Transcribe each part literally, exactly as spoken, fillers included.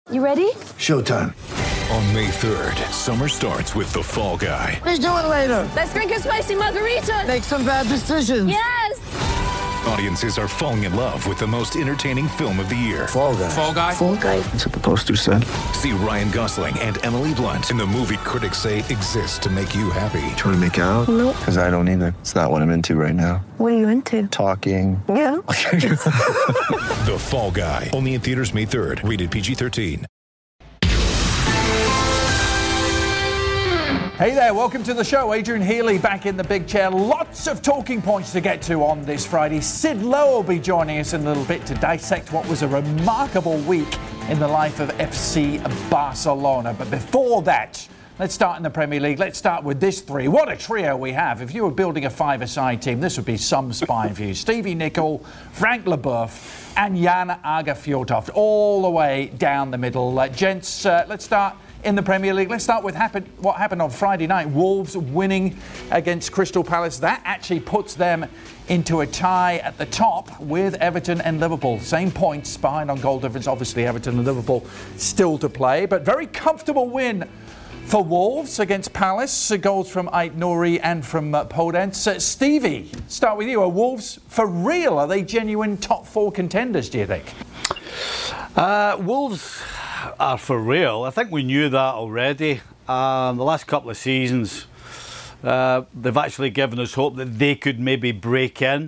You ready? Showtime. On May third, summer starts with The Fall Guy. Let's do it later. Let's drink a spicy margarita. Make some bad decisions. Yes! Audiences are falling in love with the most entertaining film of the year. Fall Guy. Fall Guy? Fall Guy. That's what the poster said. See Ryan Gosling and Emily Blunt in the movie critics say exists to make you happy. Trying to make it out? Nope. Because I don't either. It's not what I'm into right now. What are you into? Talking. Yeah. The Fall Guy. Only in theaters May third. Rated P G thirteen. Hey there, welcome to the show. Adrian Healy back in the big chair. Lots of talking points to get to on this Friday. Sid Lowe will be joining us in a little bit to dissect what was a remarkable week in the life of F C Barcelona. But before that, let's start in the Premier League. Let's start with this three. What a trio we have. If you were building a five-a-side team, this would be some spine for you. Stevie Nicol, Frank Leboeuf, and Jan Åge Fjørtoft, all the way down the middle. Uh, gents, uh, let's start in the Premier League. Let's start with happen- what happened on Friday night. Wolves winning against Crystal Palace. That actually puts them into a tie at the top with Everton and Liverpool. Same points behind on goal difference. Obviously, Everton and Liverpool still to play, but very comfortable win for Wolves against Palace. Goals from Ait Nouri and from uh, Podence. Uh, Stevie, start with you. Are Wolves for real? Are they genuine top four contenders, do you think? Uh, Wolves are for real. I think we knew that already. Um, the last couple of seasons, uh, they've actually given us hope that they could maybe break in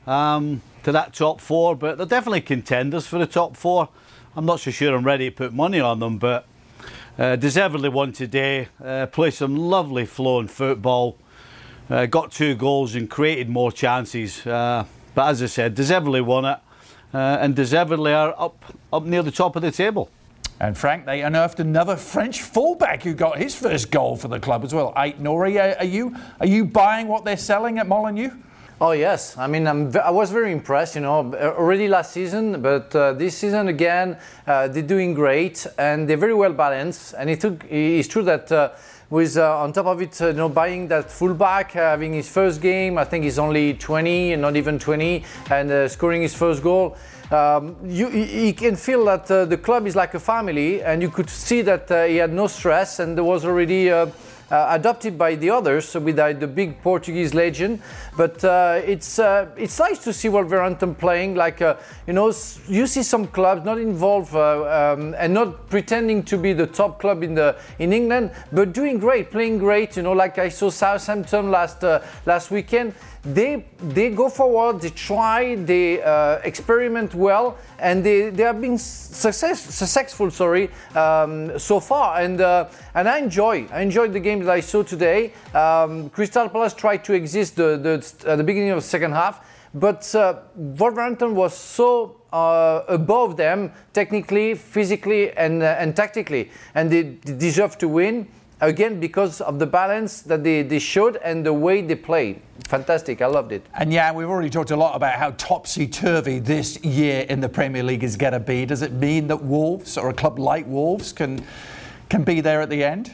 um, to that top four, but they're definitely contenders for the top four. I'm not so sure I'm ready to put money on them, but uh, deservedly won today. Uh, played some lovely flowing football, uh, got two goals and created more chances. Uh, but as I said, deservedly won it, uh, and deservedly are up, up near the top of the table. And Frank, they unearthed another French fullback who got his first goal for the club as well. Ait Nouri, are you are you buying what they're selling at Molineux? Oh yes, I mean I'm, I was very impressed. You know, already last season, but uh, this season again, uh, they're doing great and they're very well balanced. And it took. It's true that uh, with uh, on top of it, uh, you know, buying that fullback, uh, having his first game, I think he's only twenty, not even twenty, and uh, scoring his first goal. Um, you, you can feel that uh, the club is like a family, and you could see that uh, he had no stress, and there was already uh, uh, adopted by the others with uh, the big Portuguese legend. But uh, it's uh, it's nice to see Wolverhampton playing. Like uh, you know, you see some clubs not involved uh, um, and not pretending to be the top club in the in England, but doing great, playing great. You know, like I saw Southampton last uh, last weekend. They they go forward, they try, they uh, experiment well, and they, they have been success, successful. Sorry, um, so far, and uh, and I enjoy I enjoyed the game that I saw today. Um, Crystal Palace tried to exist the the, at the beginning of the second half, but uh, Wolverhampton was so uh, above them technically, physically, and uh, and tactically, and they deserve to win. Again, because of the balance that they, they showed and the way they played. Fantastic, I loved it. And yeah, we've already talked a lot about how topsy-turvy this year in the Premier League is going to be. Does it mean that Wolves, or a club like Wolves, can can be there at the end?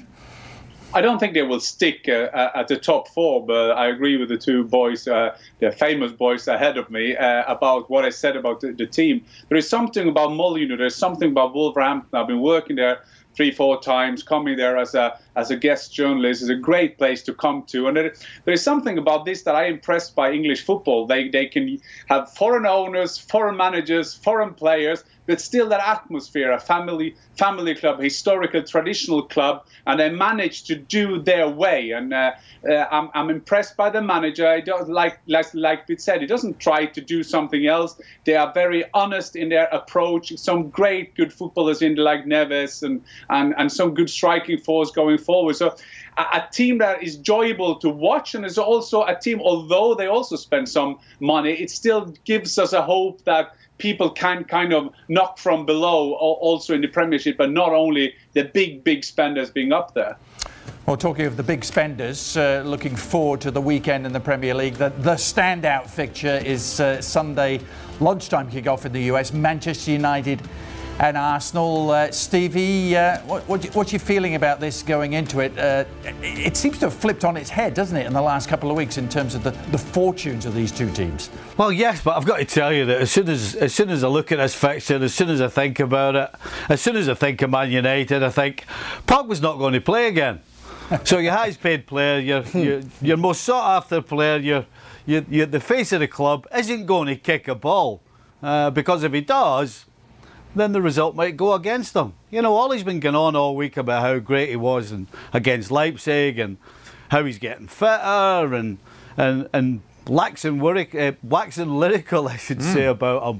I don't think they will stick uh, at the top four, but I agree with the two boys, uh, the famous boys ahead of me, uh, about what I said about the, the team. There is something about Molineux, there's something about Wolverhampton. I've been working there three, four times, coming there as a as a guest journalist. Is a great place to come to. And there, there is something about this that I'm impressed by English football. They they can have foreign owners, foreign managers, foreign players, but still that atmosphere, a family family club, historical, traditional club, and they manage to do their way. And uh, uh, I'm, I'm impressed by the manager. I don't like like like Pete said, he doesn't try to do something else. They are very honest in their approach. Some great good footballers in like Neves and and and some good striking force going forward. So a, a team that is enjoyable to watch, and is also a team, although they also spend some money, it still gives us a hope that people can kind of knock from below also in the Premiership, but not only the big, big spenders being up there. Well, talking of the big spenders, uh, looking forward to the weekend in the Premier League. The, the standout fixture is uh, Sunday lunchtime kickoff in the U S. Manchester United and Arsenal. Uh, Stevie, uh, what, what, what's your feeling about this going into it? Uh, it seems to have flipped on its head, doesn't it, in the last couple of weeks in terms of the, the fortunes of these two teams? Well, yes, but I've got to tell you that as soon as as soon as I look at this fixture, as soon as I think about it, as soon as I think of Man United, I think Pogba's not going to play again. So your highest paid player, your your, your most sought after player, your, your, your the face of the club isn't going to kick a ball uh, because if he does, then the result might go against him. You know, all he's been going on all week about how great he was and against Leipzig and how he's getting fitter and and and waxing, uh, waxing lyrical, I should mm. say, about him.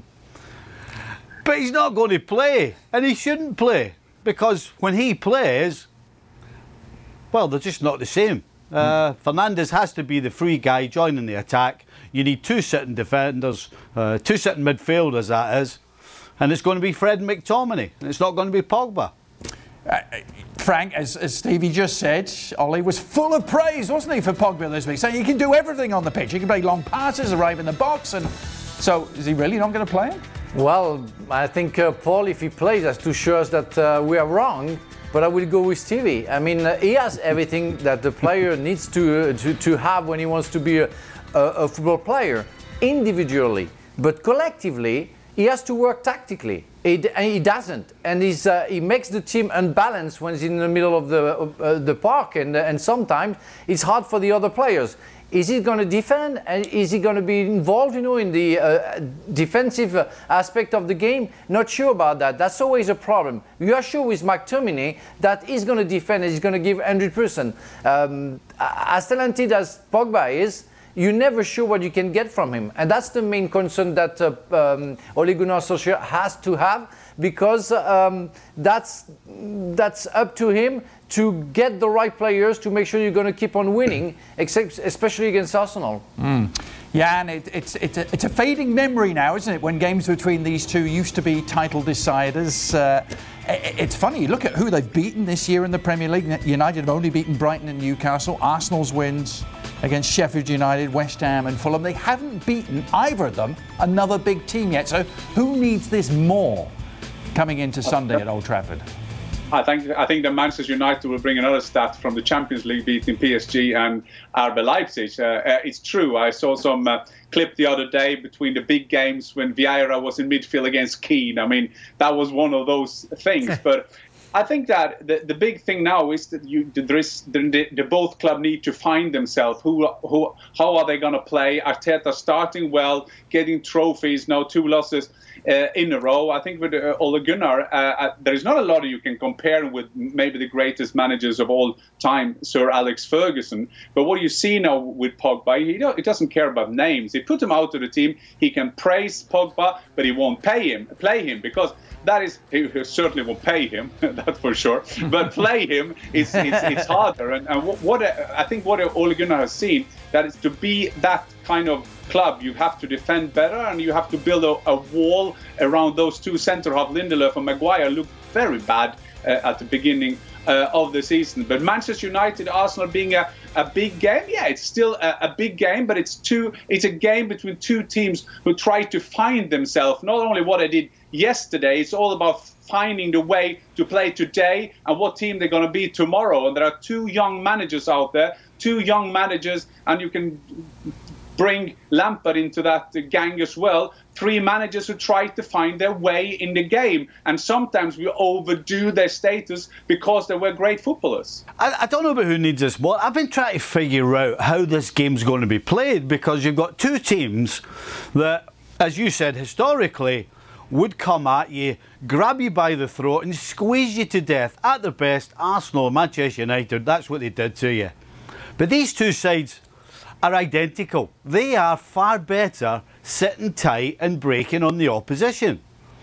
But he's not going to play, and he shouldn't play, because when he plays, well, they're just not the same. Uh, mm. Fernandes has to be the free guy joining the attack. You need two sitting defenders, uh, two sitting midfielders, that is. And it's going to be Fred and McTominay, and it's not going to be Pogba. Uh, Frank, as, as Stevie just said, Ollie was full of praise, wasn't he, for Pogba this week? So he can do everything on the pitch. He can play long passes, arrive in the box, and so is he really not going to play him? Well, I think uh, Paul, if he plays, has to show us that uh, we are wrong. But I will go with Stevie. I mean, uh, he has everything that the player needs to, uh, to to have when he wants to be a, a, a football player, individually, but collectively. He has to work tactically. He, and he doesn't, and he's, uh, he makes the team unbalanced when he's in the middle of the uh, the park, and uh, and sometimes it's hard for the other players. Is he going to defend? And is he going to be involved, you know, in the uh, defensive uh, aspect of the game? Not sure about that. That's always a problem. You are sure with McTominay that he's going to defend and he's going to give one hundred percent. Um, as talented as Pogba is, you're never sure what you can get from him. And that's the main concern that uh, um, Ole Gunnar Solskjaer has to have, because um, that's, that's up to him to get the right players to make sure you're going to keep on winning, except, especially against Arsenal. Mm. Yeah, and it, it's, it's, a, it's a fading memory now, isn't it, when games between these two used to be title deciders. Uh, it's funny, you look at who they've beaten this year in the Premier League. United have only beaten Brighton and Newcastle. Arsenal's wins against Sheffield United, West Ham and Fulham. They haven't beaten, either of them, another big team yet. So who needs this more coming into Sunday at Old Trafford? I think I think that Manchester United will bring another stat from the Champions League beating P S G and R B Leipzig. Uh, uh, it's true. I saw some uh, clip the other day between the big games when Vieira was in midfield against Keane. I mean, that was one of those things. But I think that the, the big thing now is that you there is the, the both club need to find themselves. Who who how are they going to play? Arteta starting well, getting trophies. Now two losses Uh, in a row. I think with uh, Ole Gunnar, uh, uh, there is not a lot you can compare with maybe the greatest managers of all time, Sir Alex Ferguson. But what you see now with Pogba, he, don't, he doesn't care about names. He put him out of the team. He can praise Pogba, but he won't pay him, play him, because that is, he certainly won't pay him, that's for sure. But play him, it's, it's, it's harder. And, and what, what I think what Ole Gunnar has seen, that is to be that kind of club, you have to defend better and you have to build a, a wall around those two centre-half. Lindelof and Maguire looked very bad uh, at the beginning uh, of the season. But Manchester United, Arsenal being a, a big game, yeah, it's still a, a big game, but it's two. It's a game between two teams who try to find themselves. Not only what I did yesterday, it's all about finding the way to play today and what team they're going to be tomorrow. And there are two young managers out there, two young managers, and you can bring Lampard into that gang as well. Three managers who try to find their way in the game. And sometimes we overdo their status because they were great footballers. I, I don't know about who needs this more. I've been trying to figure out how this game's going to be played, because you've got two teams that, as you said, historically would come at you, grab you by the throat and squeeze you to death. At their best, Arsenal, Manchester United, that's what they did to you. But these two sides are identical. They are far better sitting tight and breaking on the opposition.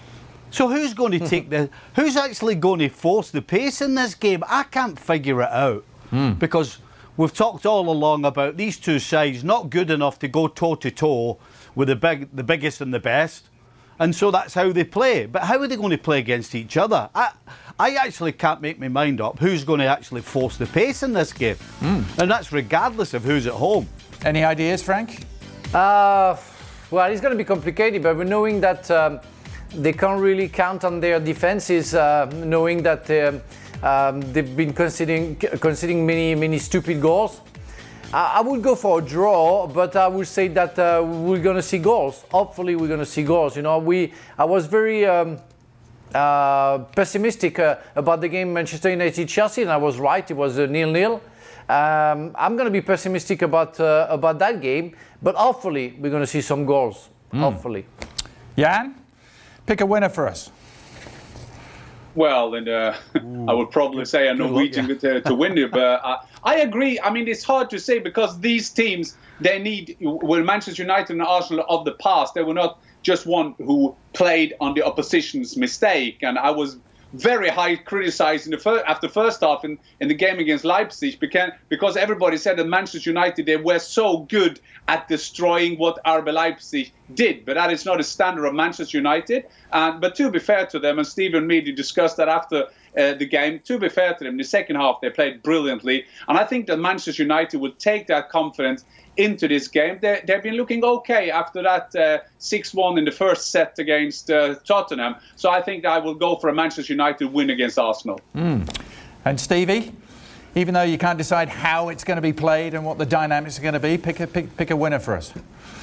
So who's going to take the... Who's actually going to force the pace in this game? I can't figure it out. Mm. Because we've talked all along about these two sides not good enough to go toe-to-toe with the big, the biggest and the best. And so that's how they play. But how are they going to play against each other? I, I actually can't make my mind up who's going to actually force the pace in this game. Mm. And that's regardless of who's at home. Any ideas, Frank? Uh, well, it's going to be complicated, but we're knowing that um, they can't really count on their defenses, uh, knowing that um, um, they've been conceding, conceding many, many stupid goals. I, I would go for a draw, but I would say that uh, we're going to see goals. Hopefully, we're going to see goals. You know, we. I was very um, uh, pessimistic uh, about the game Manchester United-Chelsea, and I was right. It was a nil-nil. Um, I'm going to be pessimistic about uh, about that game, but hopefully we're going to see some goals. Mm. Hopefully. Jan, pick a winner for us. Well, then uh, I would probably say a Norwegian luck, yeah. to, to win it, but uh, I agree. I mean, it's hard to say because these teams, they need, well, Manchester United and Arsenal of the past, they were not just one who played on the opposition's mistake, and I was very high criticized in the first, after first half in, in the game against Leipzig because, because everybody said that Manchester United, they were so good at destroying what R B Leipzig did. But that is not a standard of Manchester United. And, but to be fair to them, and Stephen Meady discussed that after uh, the game, to be fair to them, in the second half they played brilliantly. And I think that Manchester United will take that confidence into this game. They, they've been looking okay after that uh, six one in the first set against uh, Tottenham. So I think I will go for a Manchester United win against Arsenal. Mm. And Stevie, even though you can't decide how it's going to be played and what the dynamics are going to be, pick a, pick, pick a winner for us.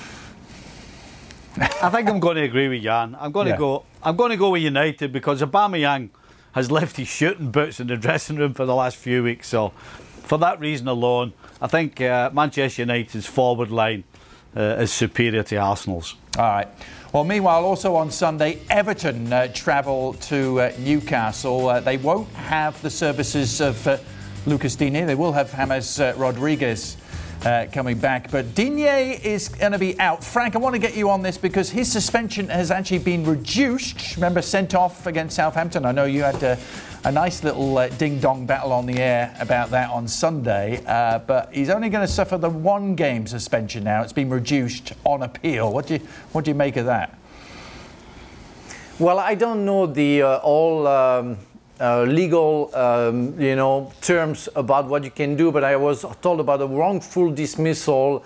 I think I'm going to agree with Jan. I'm going yeah. to go. I'm going to go with United because Aubameyang has left his shooting boots in the dressing room for the last few weeks. So, for that reason alone, I think uh, Manchester United's forward line uh, is superior to Arsenal's. All right. Well, meanwhile, also on Sunday, Everton uh, travel to uh, Newcastle. Uh, they won't have the services of uh, Lucas Digne. They will have James uh, Rodriguez uh, coming back. But Digne is going to be out. Frank, I want to get you on this because his suspension has actually been reduced. Remember, sent off against Southampton. I know you had uh, a nice little uh, ding-dong battle on the air about that on Sunday. Uh, but he's only going to suffer the one-game suspension now. It's been reduced on appeal. What do you, what do you make of that? Well, I don't know the uh, all um, uh, legal, um, you know, terms about what you can do, but I was told about a wrongful dismissal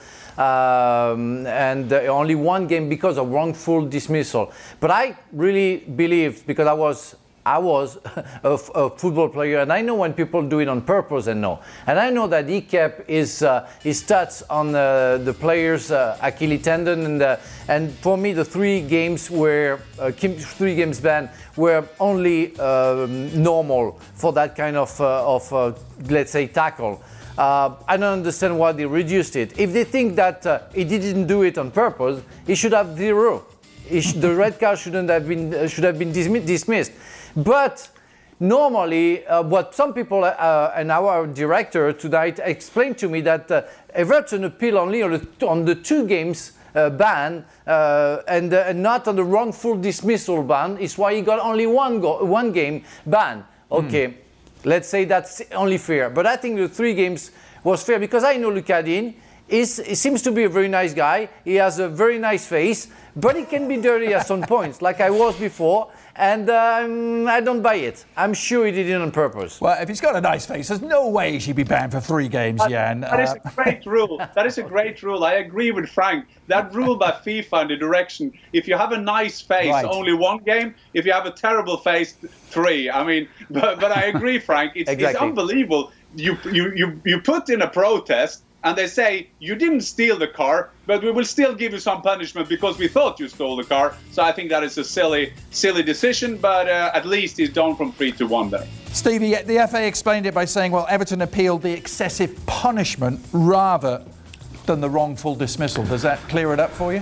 um, and uh, only one game because of wrongful dismissal. But I really believe, because I was I was a, a football player, and I know when people do it on purpose and no. And I know that he kept his, uh, his stats on uh, the players' uh, Achilles tendon, and uh, and for me the three games were uh, three games ban were only um, normal for that kind of uh, of uh, let's say tackle. Uh, I don't understand why they reduced it. If they think that uh, he didn't do it on purpose, he should have zero. He sh- the red card shouldn't have been uh, should have been dismi- dismissed. But normally, uh, what some people uh, and our director tonight explained to me that uh, Everton appeal only on the, on the two games uh, ban uh, and, uh, and not on the wrongful dismissal ban. Is why he got only one go- one game ban. Okay, mm. Let's say that's only fair. But I think the three games was fair because I know Lucas Digne. He's, he seems to be a very nice guy. He has a very nice face, but he can be dirty at some points, like I was before. And um, I don't buy it. I'm sure he did it on purpose. Well, if he's got a nice face, there's no way he should be banned for three games, that, Jan. That uh, is a great rule. That is a great rule. I agree with Frank. That rule by FIFA in the direction, if you have a nice face, right. only one game. If you have a terrible face, three. I mean, but, but I agree, Frank. It's, exactly. It's unbelievable. You, you, you, you put in a protest, and they say, you didn't steal the car, but we will still give you some punishment because we thought you stole the car. So I think that is a silly, silly decision, but uh, at least he's down from three to one there. Stevie, the F A explained it by saying, well, Everton appealed the excessive punishment rather than the wrongful dismissal. Does that clear it up for you?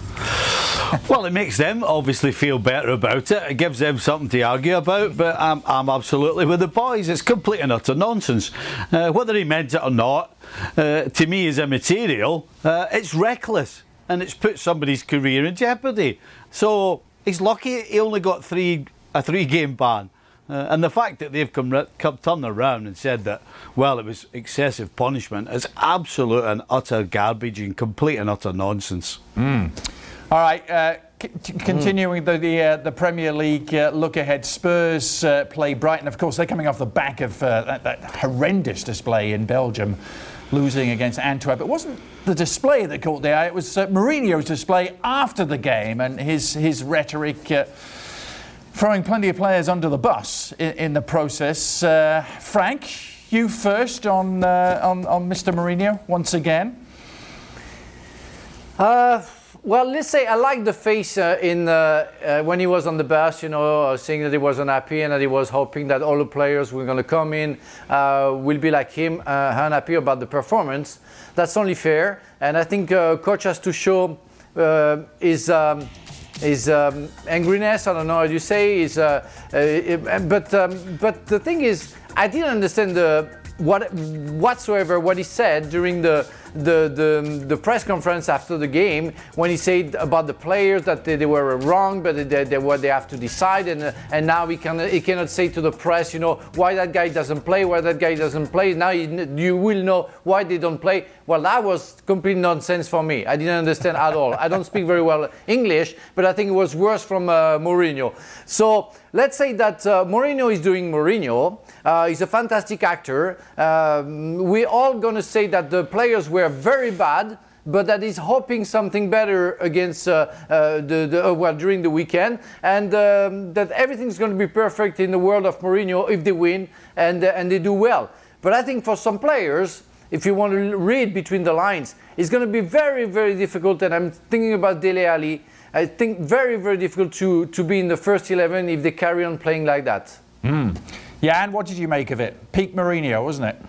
Well, it makes them obviously feel better about it. It gives them something to argue about, but I'm, I'm absolutely with the boys. It's complete and utter nonsense. Uh, whether he meant it or not, uh, to me is immaterial. Uh, it's reckless, and it's put somebody's career in jeopardy. So he's lucky he only got three a three-game ban. Uh, and the fact that they've come, come turned around and said that, well, it was excessive punishment is absolute and utter garbage and complete and utter nonsense. Mm. All right, uh, c- continuing the the, uh, the Premier League uh, look ahead, Spurs uh, play Brighton. Of course, they're coming off the back of uh, that, that horrendous display in Belgium, losing against Antwerp. It wasn't the display that caught the eye, it was uh, Mourinho's display after the game and his, his rhetoric. Uh, throwing plenty of players under the bus in, in the process. Uh, Frank, you first on, uh, on on Mister Mourinho once again. Uh, well, let's say I like the face uh, in uh, uh, when he was on the bus, you know, uh, saying that he was unhappy and that he was hoping that all the players were going to come in uh, will be like him, uh, unhappy about the performance. That's only fair, and I think uh, coach has to show uh, his um, his um, angriness. I don't know how you say. Is uh, uh, but um, but the thing is, I didn't understand the what whatsoever what he said during the. The, the the press conference after the game when he said about the players that they, they were wrong, but they, they, what they have to decide, and uh, and now he can he cannot say to the press, you know, why that guy doesn't play, why that guy doesn't play. Now you, you will know why they don't play. Well, that was complete nonsense for me. I didn't understand at all. I don't speak very well English, but I think it was worse from uh, Mourinho. So let's say that uh, Mourinho is doing Mourinho. Uh, he's a fantastic actor. Um, we're all going to say that the players were very bad, but that he's hoping something better against uh, uh, the, the uh, well during the weekend, and um, that everything's going to be perfect in the world of Mourinho if they win and uh, and they do well. But I think for some players, if you want to read between the lines, it's going to be very very difficult. And I'm thinking about Dele Alli. I think very very difficult to to be in the first eleven if they carry on playing like that. Mm. Jan, what did you make of it? Peak Mourinho, wasn't it?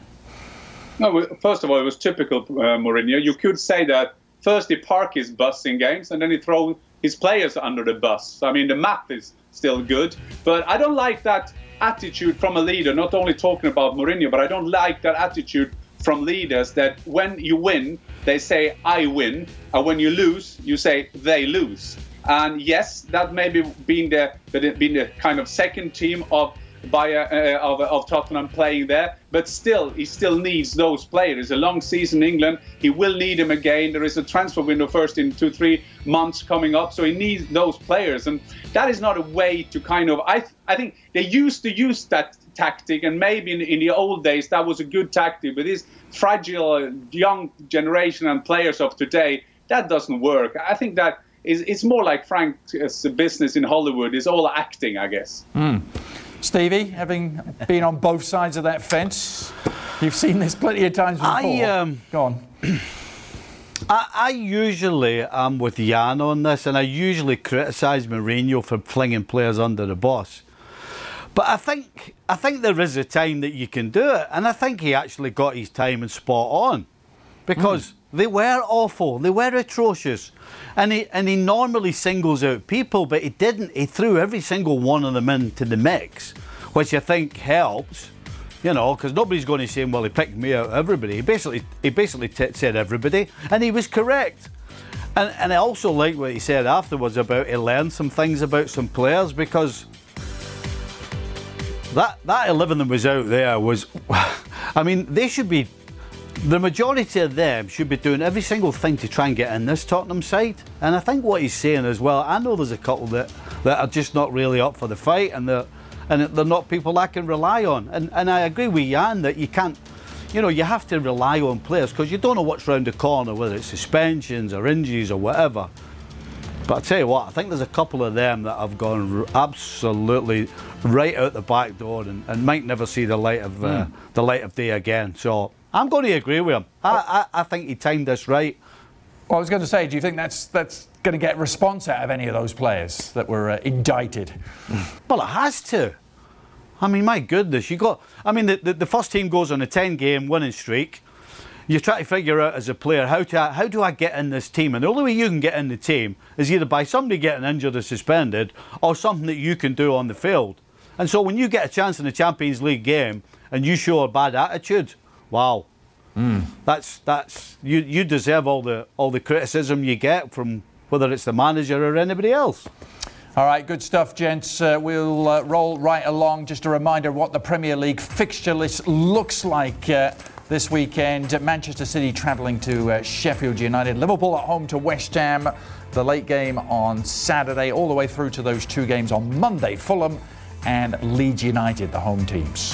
No, first of all, it was typical uh, Mourinho. You could say that first he park his bus in games and then he throw his players under the bus. I mean, the math is still good, but I don't like that attitude from a leader, not only talking about Mourinho, but I don't like that attitude from leaders that when you win, they say, I win, and when you lose, you say, they lose. And yes, that may be being the, being the kind of second team of By, uh, of, of Tottenham playing there, but still he still needs those players. It's a long season in England. He will need them again. There is a transfer window first in two three months coming up, so he needs those players, and that is not a way to kind of I I think they used to use that tactic, and maybe in, in the old days that was a good tactic, but this fragile young generation and players of today, that doesn't work. I think that is it's more like Frank's business in Hollywood. It's all acting, I guess. Mm. Stevie, having been on both sides of that fence, you've seen this plenty of times before. I, um, Go on. I, I usually am with Jan on this, and I usually criticise Mourinho for flinging players under the bus. But I think I think there is a time that you can do it, and I think he actually got his time and spot on, because mm. they were awful, they were atrocious. And he and he normally singles out people, but he didn't. He threw every single one of them into the mix, which I think helps, you know, because nobody's going to say, well, he picked me out of everybody. He basically he basically t- said everybody, and he was correct. And and I also like what he said afterwards about he learned some things about some players, because that that eleven that was out there was, I mean, they should be. The majority of them should be doing every single thing to try and get in this Tottenham side. And I think what he's saying as well, I know there's a couple that, that are just not really up for the fight, and they're, and they're not people I can rely on. And, and I agree with Jan that you can't, you know, you have to rely on players because you don't know what's round the corner, whether it's suspensions or injuries or whatever. But I tell you what, I think there's a couple of them that have gone absolutely right out the back door and, and might never see the light of uh, mm. the light of day again. So I'm going to agree with him. I, I, I think he timed this right. Well, I was going to say, do you think that's that's going to get response out of any of those players that were uh, indicted? Well, it has to. I mean, my goodness, you got. I mean, the, the, the first team goes on a ten-game winning streak. You try to figure out as a player how to how do I get in this team, and the only way you can get in the team is either by somebody getting injured or suspended, or something that you can do on the field. And so when you get a chance in a Champions League game and you show a bad attitude, wow, mm. that's that's you you deserve all the all the criticism you get from whether it's the manager or anybody else. All right, good stuff, gents. Uh, we'll uh, roll right along. Just a reminder of what the Premier League fixture list looks like uh, this weekend. Manchester City travelling to uh, Sheffield United. Liverpool at home to West Ham. The late game on Saturday, all the way through to those two games on Monday. Fulham and Leeds United, the home teams.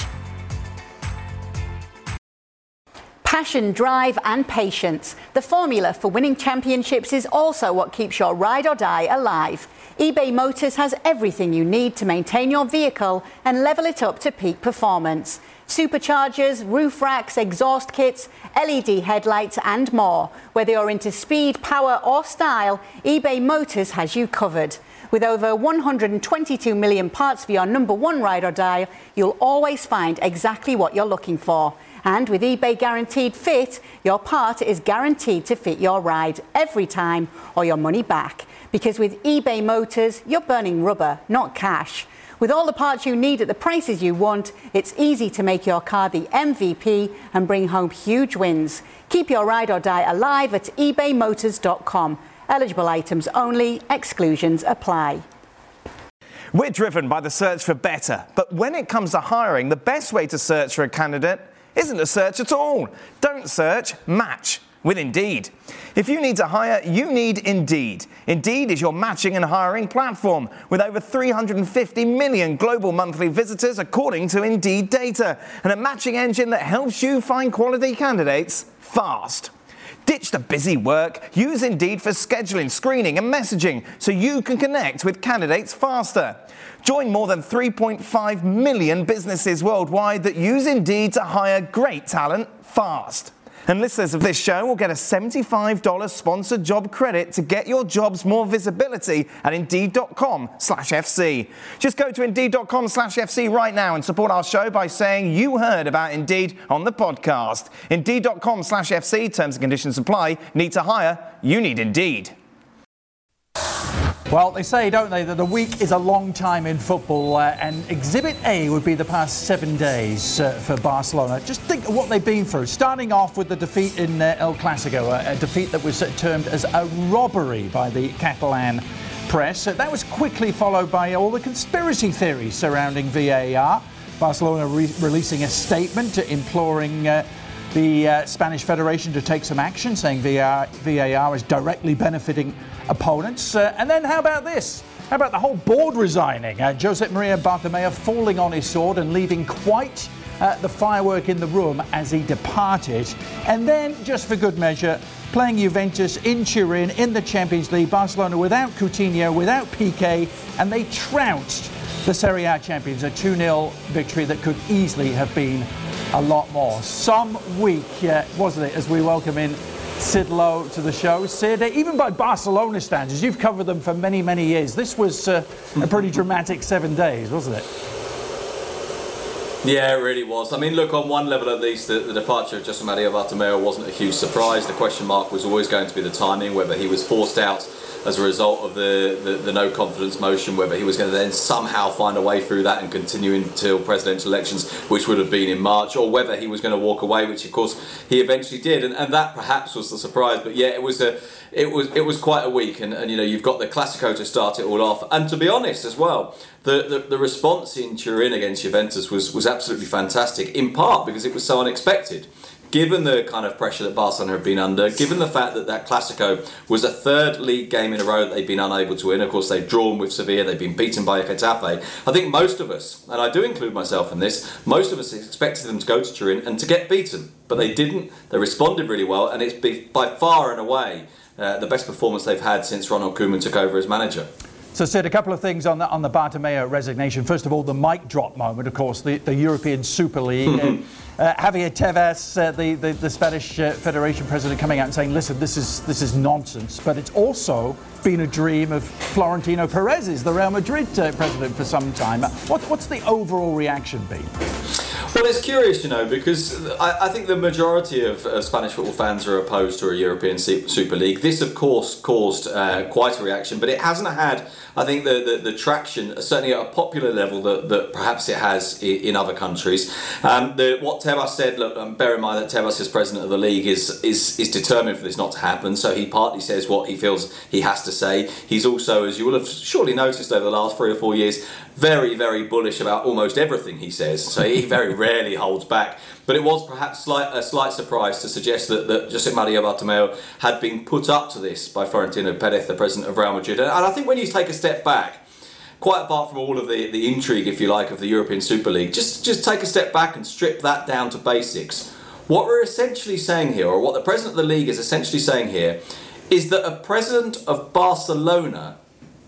Passion, drive and patience. The formula for winning championships is also what keeps your ride or die alive. eBay Motors has everything you need to maintain your vehicle and level it up to peak performance. Superchargers, roof racks, exhaust kits, L E D headlights and more. Whether you're into speed, power or style, eBay Motors has you covered. With over one hundred twenty-two million parts for your number one ride or die, you'll always find exactly what you're looking for. And with eBay Guaranteed Fit, your part is guaranteed to fit your ride every time or your money back. Because with eBay Motors, you're burning rubber, not cash. With all the parts you need at the prices you want, it's easy to make your car the M V P and bring home huge wins. Keep your ride or die alive at ebay motors dot com. Eligible items only, exclusions apply. We're driven by the search for better, but when it comes to hiring, the best way to search for a candidate isn't to search at all. Don't search, match with Indeed. If you need to hire, you need Indeed. Indeed is your matching and hiring platform with over three hundred fifty million global monthly visitors according to Indeed data, and a matching engine that helps you find quality candidates fast. Ditch the busy work. Use Indeed for scheduling, screening and messaging so you can connect with candidates faster. Join more than three point five million businesses worldwide that use Indeed to hire great talent fast. And listeners of this show will get a seventy-five dollars sponsored job credit to get your jobs more visibility at Indeed.com slash FC. Just go to Indeed.com slash FC right now and support our show by saying you heard about Indeed on the podcast. Indeed.com slash FC, terms and conditions apply. Need to hire? You need Indeed. Well, they say, don't they, that a week is a long time in football, uh, and Exhibit A would be the past seven days uh, for Barcelona. Just think of what they've been through, starting off with the defeat in uh, El Clasico, a, a defeat that was uh, termed as a robbery by the Catalan press. Uh, that was quickly followed by all the conspiracy theories surrounding V A R. Barcelona re- releasing a statement imploring uh, the uh, Spanish Federation to take some action, saying V A R is directly benefiting opponents. Uh, and then how about this? How about the whole board resigning? Uh, Josep Maria Bartomeu falling on his sword and leaving quite uh, the firework in the room as he departed. And then, just for good measure, playing Juventus in Turin in the Champions League. Barcelona without Coutinho, without Piqué, and they trounced the Serie A champions. A two nil victory that could easily have been a lot more. Some week, uh, wasn't it, as we welcome in Sid Lowe to the show. Sid, even by Barcelona standards, you've covered them for many, many years. This was uh, a pretty dramatic seven days, wasn't it? Yeah, it really was. I mean, look, on one level at least, the, the departure of José María Bartomeu wasn't a huge surprise. The question mark was always going to be the timing, whether he was forced out as a result of the, the, the no confidence motion, whether he was going to then somehow find a way through that and continue until presidential elections, which would have been in March, or whether he was going to walk away, which of course he eventually did, and, and that perhaps was the surprise. But yeah, it was a it was it was quite a week, and, and you know, you've got the Clasico to start it all off, and to be honest as well, the, the, the response in Turin against Juventus was, was absolutely fantastic, in part because it was so unexpected. Given the kind of pressure that Barcelona have been under, given the fact that that Clasico was a third league game in a row that they've been unable to win. Of course, they've drawn with Sevilla, they've been beaten by Getafe. I think most of us, and I do include myself in this, most of us expected them to go to Turin and to get beaten. But they didn't. They responded really well, and it's by far and away uh, the best performance they've had since Ronald Koeman took over as manager. So, Sid, a couple of things on the on the Bartomeu resignation. First of all, the mic drop moment, of course, the, the European Super League. uh, uh, Javier Tebas, uh, the, the the Spanish uh, Federation president, coming out and saying, "Listen, this is this is nonsense." But it's also been a dream of Florentino Perez's, the Real Madrid uh, president, for some time. What, what's the overall reaction been? Well, it's curious, you know, because I, I think the majority of, of Spanish football fans are opposed to a European Super League. This, of course, caused uh, quite a reaction, but it hasn't had, I think, the, the, the traction, certainly at a popular level, that, that perhaps it has in, in other countries. Um, the, what Tebas said, look, um, bear in mind that Tebas, as president of the league, is, is, is determined for this not to happen, so he partly says what he feels he has to say. He's also, as you will have surely noticed over the last three or four years, very, very bullish about almost everything he says, so he very rarely holds back. But it was perhaps slight, a slight surprise to suggest that, that Josep María Bartomeu had been put up to this by Florentino Perez, the president of Real Madrid. And I think when you take a step back, quite apart from all of the, the intrigue, if you like, of the European Super League, just, just take a step back and strip that down to basics. What we're essentially saying here, or what the president of the league is essentially saying here, is that a president of Barcelona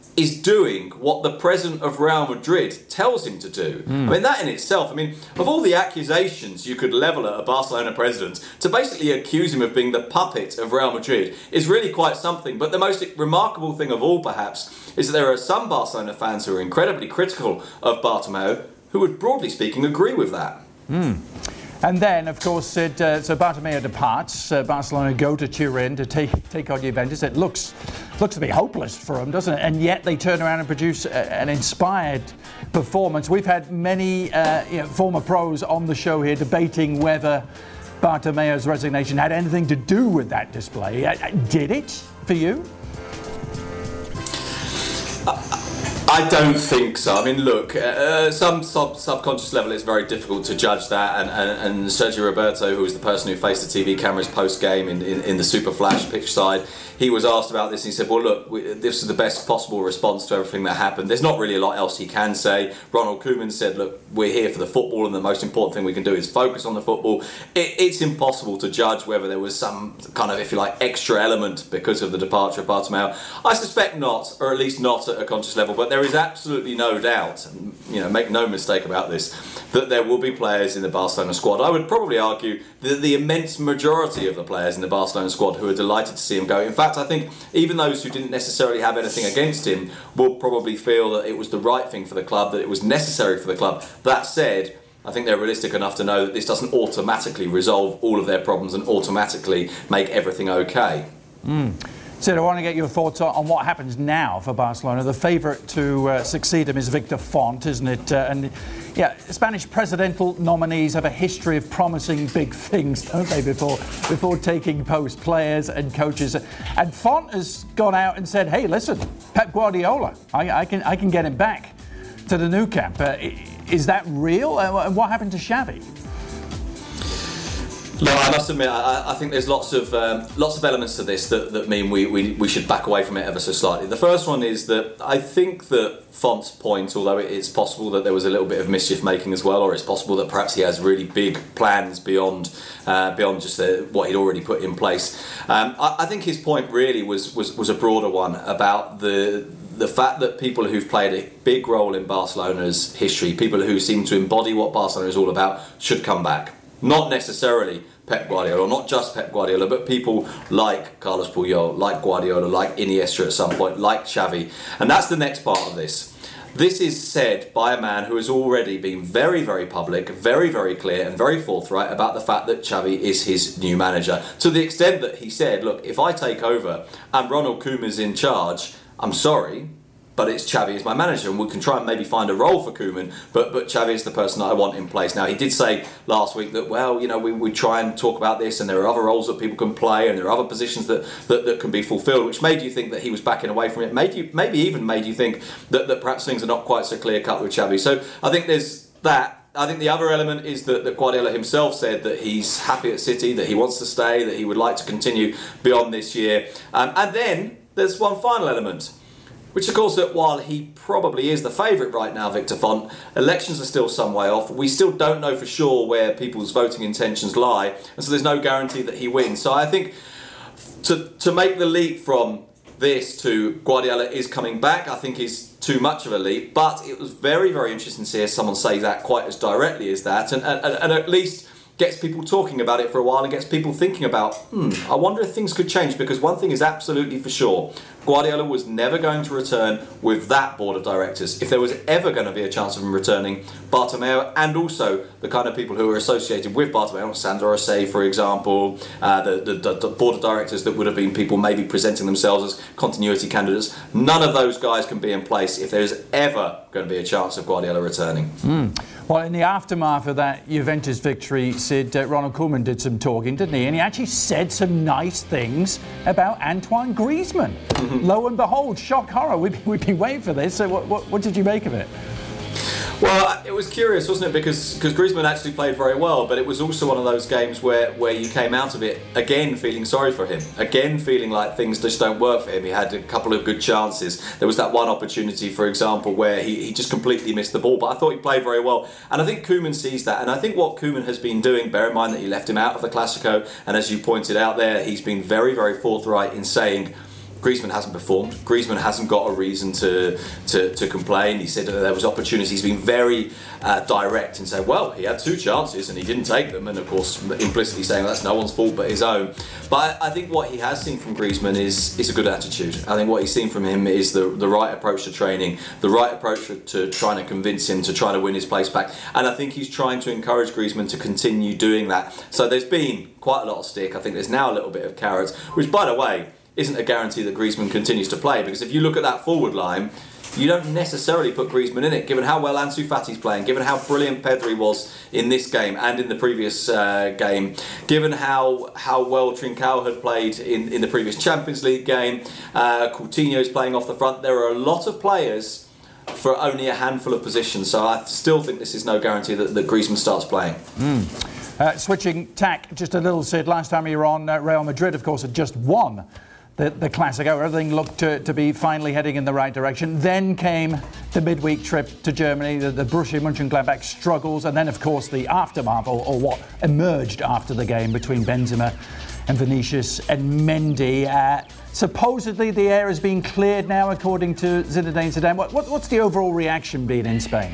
is doing what the president of Real Madrid tells him to do. Mm. I mean, that in itself, I mean, of all the accusations you could level at a Barcelona president, to basically accuse him of being the puppet of Real Madrid is really quite something. But the most remarkable thing of all, perhaps, is that there are some Barcelona fans who are incredibly critical of Bartomeu who would, broadly speaking, agree with that. Mm. And then, of course, it, uh, so Bartomeu departs. Uh, Barcelona go to Turin to take take on Juventus. It looks looks to be hopeless for them, doesn't it? And yet they turn around and produce a, an inspired performance. We've had many uh, you know, former pros on the show here debating whether Bartomeu's resignation had anything to do with that display. Uh, did it for you? Uh, I don't think so. I mean, look, uh, some sub- subconscious level it's very difficult to judge that. And, and, and Sergio Roberto, who was the person who faced the T V cameras post-game in, in, in the Super Flash pitch side, he was asked about this and he said, well, look, we, this is the best possible response to everything that happened. There's not really a lot else he can say. Ronald Koeman said, look, we're here for the football and the most important thing we can do is focus on the football. It, it's impossible to judge whether there was some kind of, if you like, extra element because of the departure of Bartomeu. I suspect not, or at least not at a conscious level, but there is absolutely no doubt, you know, make no mistake about this, that there will be players in the Barcelona squad. I would probably argue that the immense majority of the players in the Barcelona squad who are delighted to see him go. In fact, I think even those who didn't necessarily have anything against him will probably feel that it was the right thing for the club, that it was necessary for the club. That said, I think they're realistic enough to know that this doesn't automatically resolve all of their problems and automatically make everything okay. Mm. Sid, I want to get your thoughts on, on what happens now for Barcelona. The favourite to uh, succeed him is Victor Font, isn't it? Uh, and yeah, Spanish presidential nominees have a history of promising big things, don't they, before before taking post, players and coaches. And Font has gone out and said, "Hey, listen, Pep Guardiola, I, I can I can get him back to the Nou Camp." Uh, is that real? Uh, and what happened to Xavi? No, I must admit, I, I think there's lots of um, lots of elements to this that, that mean we, we, we should back away from it ever so slightly. The first one is that I think that Font's point, although it's possible that there was a little bit of mischief making as well, or it's possible that perhaps he has really big plans beyond uh, beyond just the, what he'd already put in place. Um, I, I think his point really was, was, was a broader one about the the fact that people who've played a big role in Barcelona's history, people who seem to embody what Barcelona is all about, should come back. Not necessarily Pep Guardiola, or not just Pep Guardiola, but people like Carlos Puyol, like Guardiola, like Iniesta at some point, like Xavi. And that's the next part of this. This is said by a man who has already been very, very public, very, very clear and very forthright about the fact that Xavi is his new manager. To the extent that he said, look, if I take over and Ronald Koeman's in charge, I'm sorry, but it's Xavi as my manager, and we can try and maybe find a role for Koeman, but but Xavi is the person that I want in place. Now, he did say last week that, well, you know, we, we try and talk about this, and there are other roles that people can play, and there are other positions that, that, that can be fulfilled, which made you think that he was backing away from it, made you maybe even made you think that, that perhaps things are not quite so clear-cut with Xavi. So I think there's that. I think the other element is that, that Guardiola himself said that he's happy at City, that he wants to stay, that he would like to continue beyond this year. Um, and then there's one final element, which of course that while he probably is the favourite right now, Victor Font, elections are still some way off. We still don't know for sure where people's voting intentions lie, and so there's no guarantee that he wins. So I think to to make the leap from this to Guardiola is coming back, I think is too much of a leap, but it was very, very interesting to hear someone say that quite as directly as that, and, and, and at least gets people talking about it for a while and gets people thinking about, hmm, I wonder if things could change, because one thing is absolutely for sure, Guardiola was never going to return with that board of directors. If there was ever going to be a chance of him returning, Bartomeu and also the kind of people who are associated with Bartomeu, Sandro Rosell, for example, uh, the, the, the board of directors that would have been people maybe presenting themselves as continuity candidates, none of those guys can be in place if there's ever going to be a chance of Guardiola returning. Mm. Well, in the aftermath of that Juventus victory, Sid, uh, Ronald Koeman did some talking, didn't he? And he actually said some nice things about Antoine Griezmann. Mm-hmm. Lo and behold, shock horror, we've, we've been waiting for this. So what, what, what did you make of it? Well, it was curious, wasn't it? Because because Griezmann actually played very well, but it was also one of those games where, where you came out of it again feeling sorry for him, again feeling like things just don't work for him. He had a couple of good chances. There was that one opportunity, for example, where he, he just completely missed the ball, but I thought he played very well. And I think Koeman sees that, and I think what Koeman has been doing, bear in mind that he left him out of the Clásico, and as you pointed out there, he's been very, very forthright in saying, Griezmann hasn't performed. Griezmann hasn't got a reason to to, to complain. He said that there was opportunities. He's been very uh, direct and said, well, he had two chances and he didn't take them. And of course, implicitly saying well, that's no one's fault but his own. But I think what he has seen from Griezmann is is a good attitude. I think what he's seen from him is the the right approach to training, the right approach to, to trying to convince him to try to win his place back. And I think he's trying to encourage Griezmann to continue doing that. So there's been quite a lot of stick. I think there's now a little bit of carrots, which, by the way, isn't a guarantee that Griezmann continues to play, because if you look at that forward line, you don't necessarily put Griezmann in it, given how well Ansu Fati's playing, given how brilliant Pedri was in this game and in the previous uh, game, given how how well Trincao had played in, in the previous Champions League game, uh, Coutinho's playing off the front. There are a lot of players for only a handful of positions, so I still think this is no guarantee that, that Griezmann starts playing. Mm. Uh, switching tack just a little, Sid. Last time you were on, uh, Real Madrid, of course, had just won the, the Clasico. Everything looked to, to be finally heading in the right direction. Then came the midweek trip to Germany, the, the Borussia Mönchengladbach struggles, and then, of course, the aftermath, or, or what emerged after the game between Benzema and Vinicius and Mendy. Uh, supposedly, the air has been cleared now, according to Zinedine Zidane. What, what, what's the overall reaction been in Spain?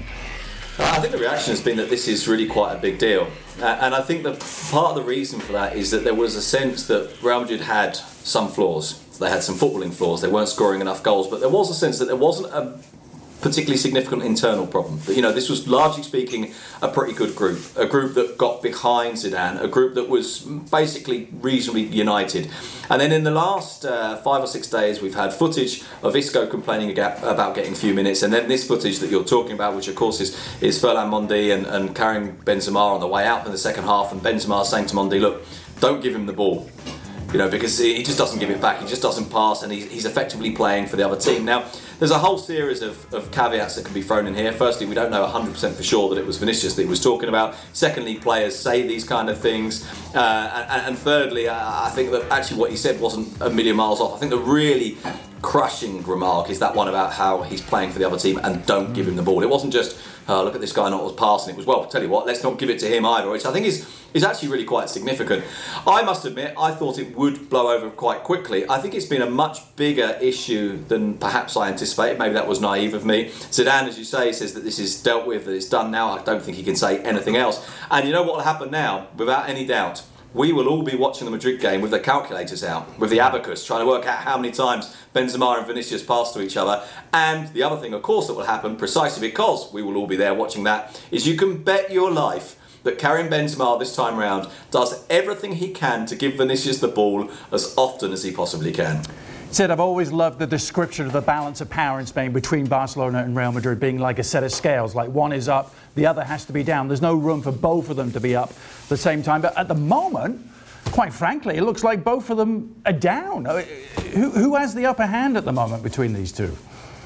I think the reaction has been that this is really quite a big deal. Uh, and I think that part of the reason for that is that there was a sense that Real Madrid had some flaws. They had some footballing flaws. They weren't scoring enough goals. But there was a sense that there wasn't a particularly significant internal problem. But, you know, this was, largely speaking, a pretty good group. A group that got behind Zidane. A group that was basically reasonably united. And then in the last uh, five or six days, we've had footage of Isco complaining about getting a few minutes, and then this footage that you're talking about, which of course is, is Ferland Mendy and, and carrying Benzema on the way out in the second half, and Benzema saying to Mendy, look, don't give him the ball. You know, because he just doesn't give it back, he just doesn't pass, and he's, he's effectively playing for the other team. Now, there's a whole series of, of caveats that can be thrown in here. Firstly, we don't know one hundred percent for sure that it was Vinicius that he was talking about. Secondly, players say these kind of things. Uh, and, and thirdly, I think that actually what he said wasn't a million miles off. I think the really crushing remark is that one about how he's playing for the other team and don't give him the ball. It wasn't just, oh, look at this guy not passing. It was, well, tell you what, let's not give it to him either, which I think is is actually really quite significant. I must admit, I thought it would blow over quite quickly. I think it's been a much bigger issue than perhaps I anticipated. Maybe that was naive of me. Zidane, as you say, says that this is dealt with, that it's done now. I don't think he can say anything else. And you know what will happen now? Without any doubt, we will all be watching the Madrid game with the calculators out, with the abacus, trying to work out how many times Benzema and Vinicius pass to each other. And the other thing, of course, that will happen, precisely because we will all be there watching that, is you can bet your life that Karim Benzema this time round does everything he can to give Vinicius the ball as often as he possibly can. Sid, I've always loved the description of the balance of power in Spain between Barcelona and Real Madrid being like a set of scales, like one is up, the other has to be down. There's no room for both of them to be up at the same time. But at the moment, quite frankly, it looks like both of them are down. Who, who has the upper hand at the moment between these two?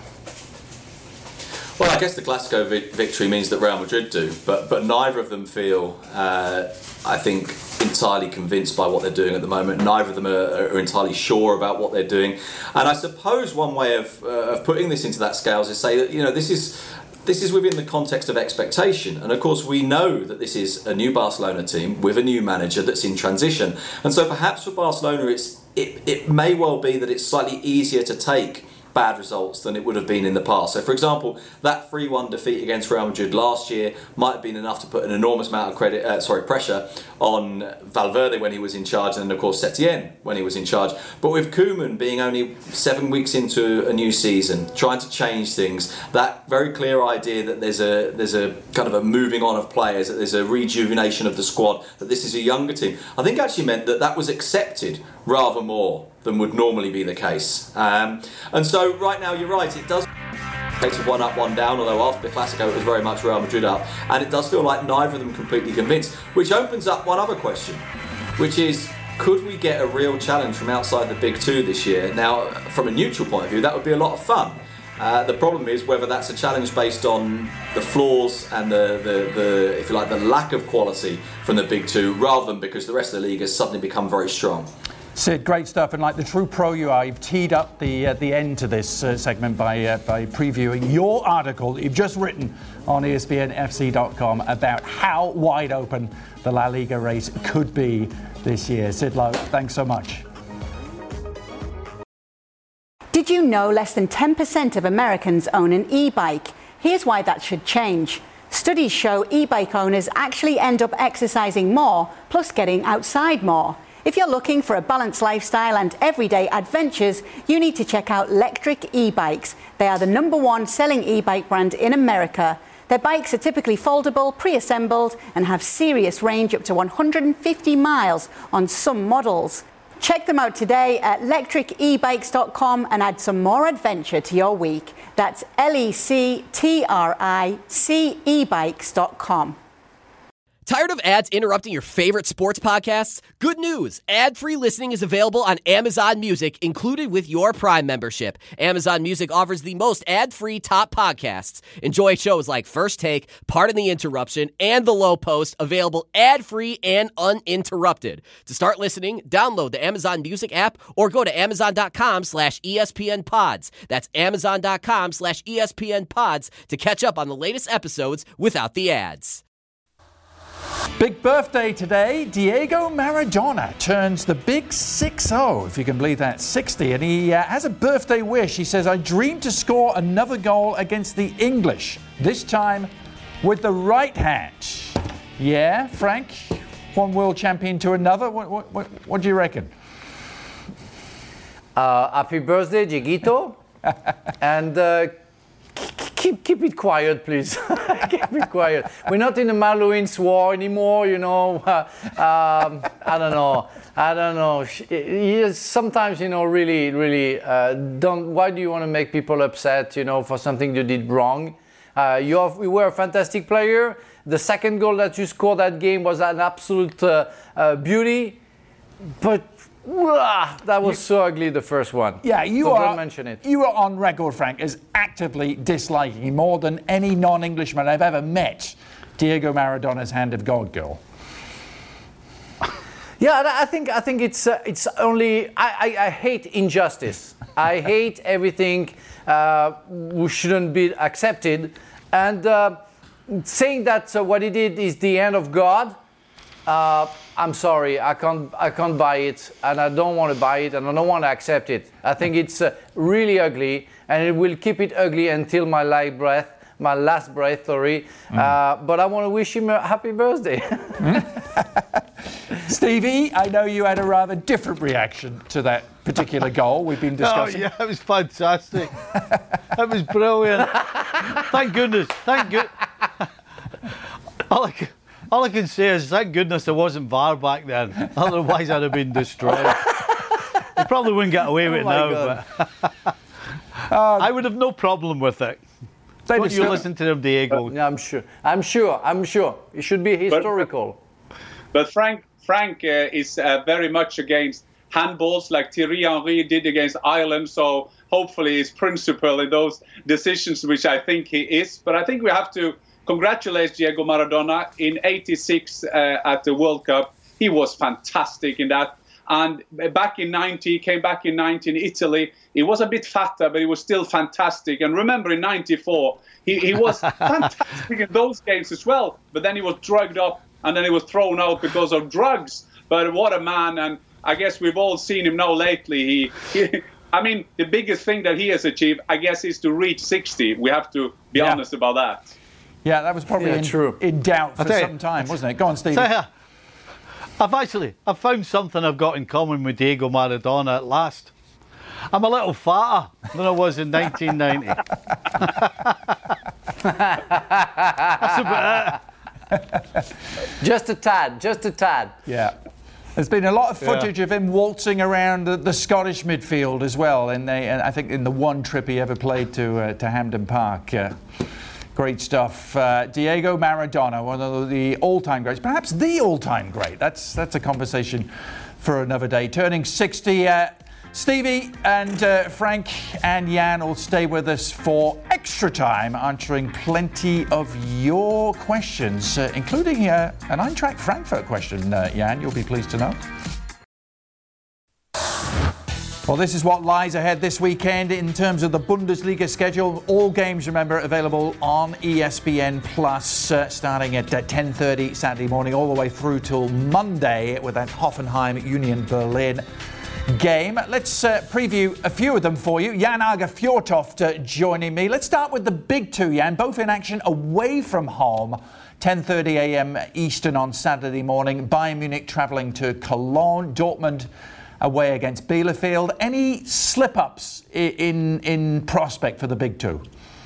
Well, I guess the Clasico vi- victory means that Real Madrid do, but but neither of them feel, uh, I think, entirely convinced by what they're doing at the moment. Neither of them are, are entirely sure about what they're doing. And I suppose one way of, uh, of putting this into that scales is say that, you know, this is this is within the context of expectation. And of course, we know that this is a new Barcelona team with a new manager that's in transition. And so perhaps for Barcelona, it's it, it may well be that it's slightly easier to take bad results than it would have been in the past. So, for example, that three one defeat against Real Madrid last year might have been enough to put an enormous amount of credit, uh, sorry, pressure on Valverde when he was in charge, and then, of course, Setien when he was in charge. But with Koeman being only seven weeks into a new season, trying to change things, that very clear idea that there's a there's a kind of a moving on of players, that there's a rejuvenation of the squad, that this is a younger team, I think actually meant that that was accepted rather more than would normally be the case. Um, and so right now, you're right, it does case of one up, one down, although after the Clasico it was very much Real Madrid up, and it does feel like neither of them completely convinced, which opens up one other question, which is, could we get a real challenge from outside the big two this year? Now, from a neutral point of view, that would be a lot of fun. Uh, the problem is whether that's a challenge based on the flaws and the, the, the, if you like, the lack of quality from the big two, rather than because the rest of the league has suddenly become very strong. Sid, great stuff, and like the true pro you are, you've teed up the uh, the end to this uh, segment by uh, by previewing your article that you've just written on E S P N F C dot com about how wide open the La Liga race could be this year. Sid Lowe, thanks so much. you know less than ten percent of Americans own an e-bike? Here's why that should change. Studies show e-bike owners actually end up exercising more, plus getting outside more. If you're looking for a balanced lifestyle and everyday adventures, you need to check out Lectric e-bikes. They are the number one selling e-bike brand in America. Their bikes are typically foldable, pre-assembled, and have serious range up to one hundred fifty miles on some models. Check them out today at lectric e bikes dot com and add some more adventure to your week. That's L E C T R I C e bikes dot com. Tired of ads interrupting your favorite sports podcasts? Good news! Ad-free listening is available on Amazon Music, included with your Prime membership. Amazon Music offers the most ad-free top podcasts. Enjoy shows like First Take, Pardon the Interruption, and The Low Post, available ad-free and uninterrupted. To start listening, download the Amazon Music app or go to amazon.com slash ESPN pods. That's amazon.com slash ESPN pods to catch up on the latest episodes without the ads. Big birthday today. Diego Maradona turns the big six oh, if you can believe that, sixty. And he uh, has a birthday wish. He says, I dream to score another goal against the English, this time with the right hand. Yeah, Frank? One world champion to another? What, what, what, what do you reckon? Uh, happy birthday, Dieguito. and... Uh, Keep keep it quiet, please. Keep it quiet. We're not in the Malouins war anymore, you know. Uh, um, I don't know. I don't know. He sometimes, you know, really, really uh, don't. Why do you want to make people upset, you know, for something you did wrong? Uh, you, have, you were a fantastic player. The second goal that you scored that game was an absolute uh, uh, beauty, but. That was you, so ugly, the first one. Yeah, you so are. Don't mention it. You are on record, Frank, as actively disliking him more than any non-Englishman I've ever met. Diego Maradona's hand of God goal. Yeah, I think I think it's uh, it's only I, I, I hate injustice. I hate everything uh, which shouldn't be accepted, and uh, saying that uh, what he did is the hand of God. Uh, I'm sorry, I can't, I can't buy it, and I don't want to buy it, and I don't want to accept it. I think it's uh, really ugly, and it will keep it ugly until my last breath, my last breath, sorry. Mm. Uh, but I want to wish him a happy birthday. Stevie, I know you had a rather different reaction to that particular goal we've been discussing. Oh, yeah, it was fantastic. It was brilliant. Thank goodness. Thank goodness. All I, all I can say is, thank goodness there wasn't V A R back then. Otherwise, I'd have been destroyed. They probably wouldn't get away with oh it now. But uh, I would have no problem with it. Don't you listen to them, Diego? Uh, I'm sure. I'm sure. I'm sure. It should be historical. But, but Frank, Frank uh, is uh, very much against handballs, like Thierry Henry did against Ireland. So hopefully, his principle in those decisions, which I think he is. But I think we have to congratulate Diego Maradona. In eighty-six uh, at the World Cup, he was fantastic in that. And back in ninety, came back in ninety in Italy. He was a bit fatter, but he was still fantastic. And remember, in ninety-four, he, he was fantastic in those games as well. But then he was drugged up, and then he was thrown out because of drugs. But what a man. And I guess we've all seen him now lately. He, he I mean, the biggest thing that he has achieved, I guess, is to reach sixty. We have to be yeah. honest about that. Yeah, that was probably yeah, in, true. in doubt for some time, wasn't it? Go on, Steve. So, yeah. I've actually, I've found something I've got in common with Diego Maradona at last. I'm a little fatter than I was in nineteen ninety. That's about it. Just a tad, just a tad. Yeah. There's been a lot of footage yeah. of him waltzing around the, the Scottish midfield as well, and I think in the one trip he ever played to uh, to Hampden Park. Uh, Great stuff. Uh, Diego Maradona, one of the all-time greats, perhaps the all-time great. That's that's a conversation for another day. Turning sixty. Uh, Stevie and uh, Frank and Jan will stay with us for extra time, answering plenty of your questions, uh, including uh, an Eintracht Frankfurt question, uh, Jan, you'll be pleased to know. Well, this is what lies ahead this weekend in terms of the Bundesliga schedule. All games, remember, available on E S P N Plus, uh, starting at uh, ten thirty Saturday morning, all the way through till Monday with that Hoffenheim Union Berlin game. Let's uh, preview a few of them for you. Jan Åge Fjørtoft uh, joining me. Let's start with the big two, Jan, both in action away from home. ten thirty a.m. Eastern on Saturday morning. Bayern Munich travelling to Cologne. Dortmund away against Bielefeld. Any slip-ups in, in prospect for the big two?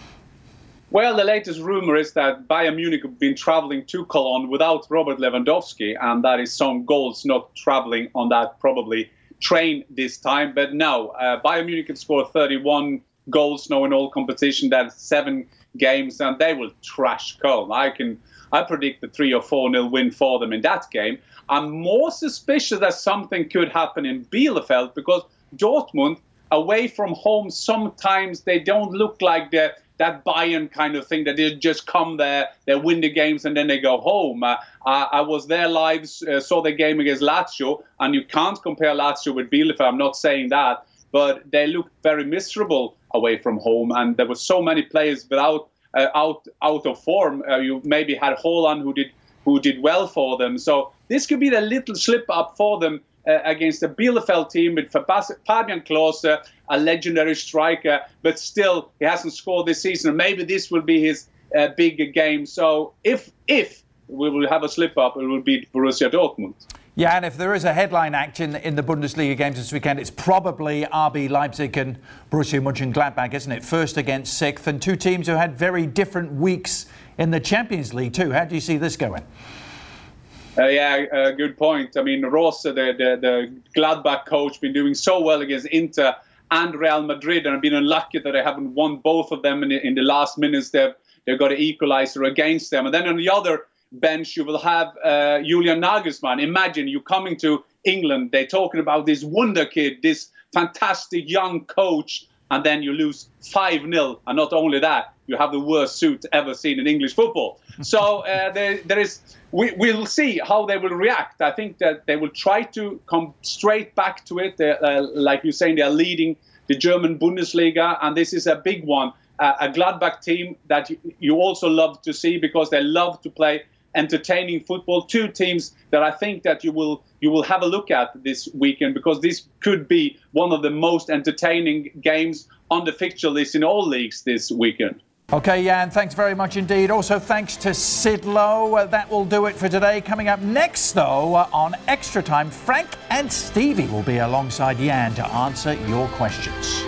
Well, the latest rumor is that Bayern Munich have been traveling to Cologne without Robert Lewandowski, and that is some goals not traveling on that probably train this time. But no, uh, Bayern Munich have scored thirty-one goals now in all competition. That's seven games, and they will trash Cologne. I can, I predict a three or four nil win for them in that game. I'm more suspicious that something could happen in Bielefeld because Dortmund, away from home, sometimes they don't look like the that Bayern kind of thing, that they just come there, they win the games, and then they go home. Uh, I, I was there live, uh, saw the game against Lazio, and you can't compare Lazio with Bielefeld. I'm not saying that, but they looked very miserable away from home, and there were so many players without uh, out out of form. Uh, you maybe had Haaland who did who did well for them. So this could be the little slip up for them uh, against the Bielefeld team with Fabian Klose, uh, a legendary striker, but still he hasn't scored this season. Maybe this will be his uh, big game. So if if we will have a slip up, it will be Borussia Dortmund. Yeah, and if there is a headline act in, in the Bundesliga games this weekend, it's probably R B Leipzig and Borussia Mönchengladbach, isn't it? First against sixth, and two teams who had very different weeks in the Champions League too. How do you see this going? Uh, yeah, uh, good point. I mean, Rose, the, the, the Gladbach coach, been doing so well against Inter and Real Madrid, and I've been unlucky that they haven't won both of them in the, in the last minutes. They've, they've got an equalizer against them. And then on the other bench, you will have uh, Julian Nagelsmann. Imagine you coming to England, they're talking about this wonder kid, this fantastic young coach, and then you lose five nil. And not only that, you have the worst suit ever seen in English football. So uh, there, there is. We will see how they will react. I think that they will try to come straight back to it. Uh, like you're saying, they are leading the German Bundesliga, and this is a big one. Uh, a Gladbach team that you, you also love to see because they love to play entertaining football. Two teams that I think that you will you will have a look at this weekend because this could be one of the most entertaining games on the fixture list in all leagues this weekend. Okay, Jan, thanks very much indeed. Also, thanks to Sid Lowe. Uh, that will do it for today. Coming up next, though, uh, on Extra Time, Frank and Stevie will be alongside Jan to answer your questions.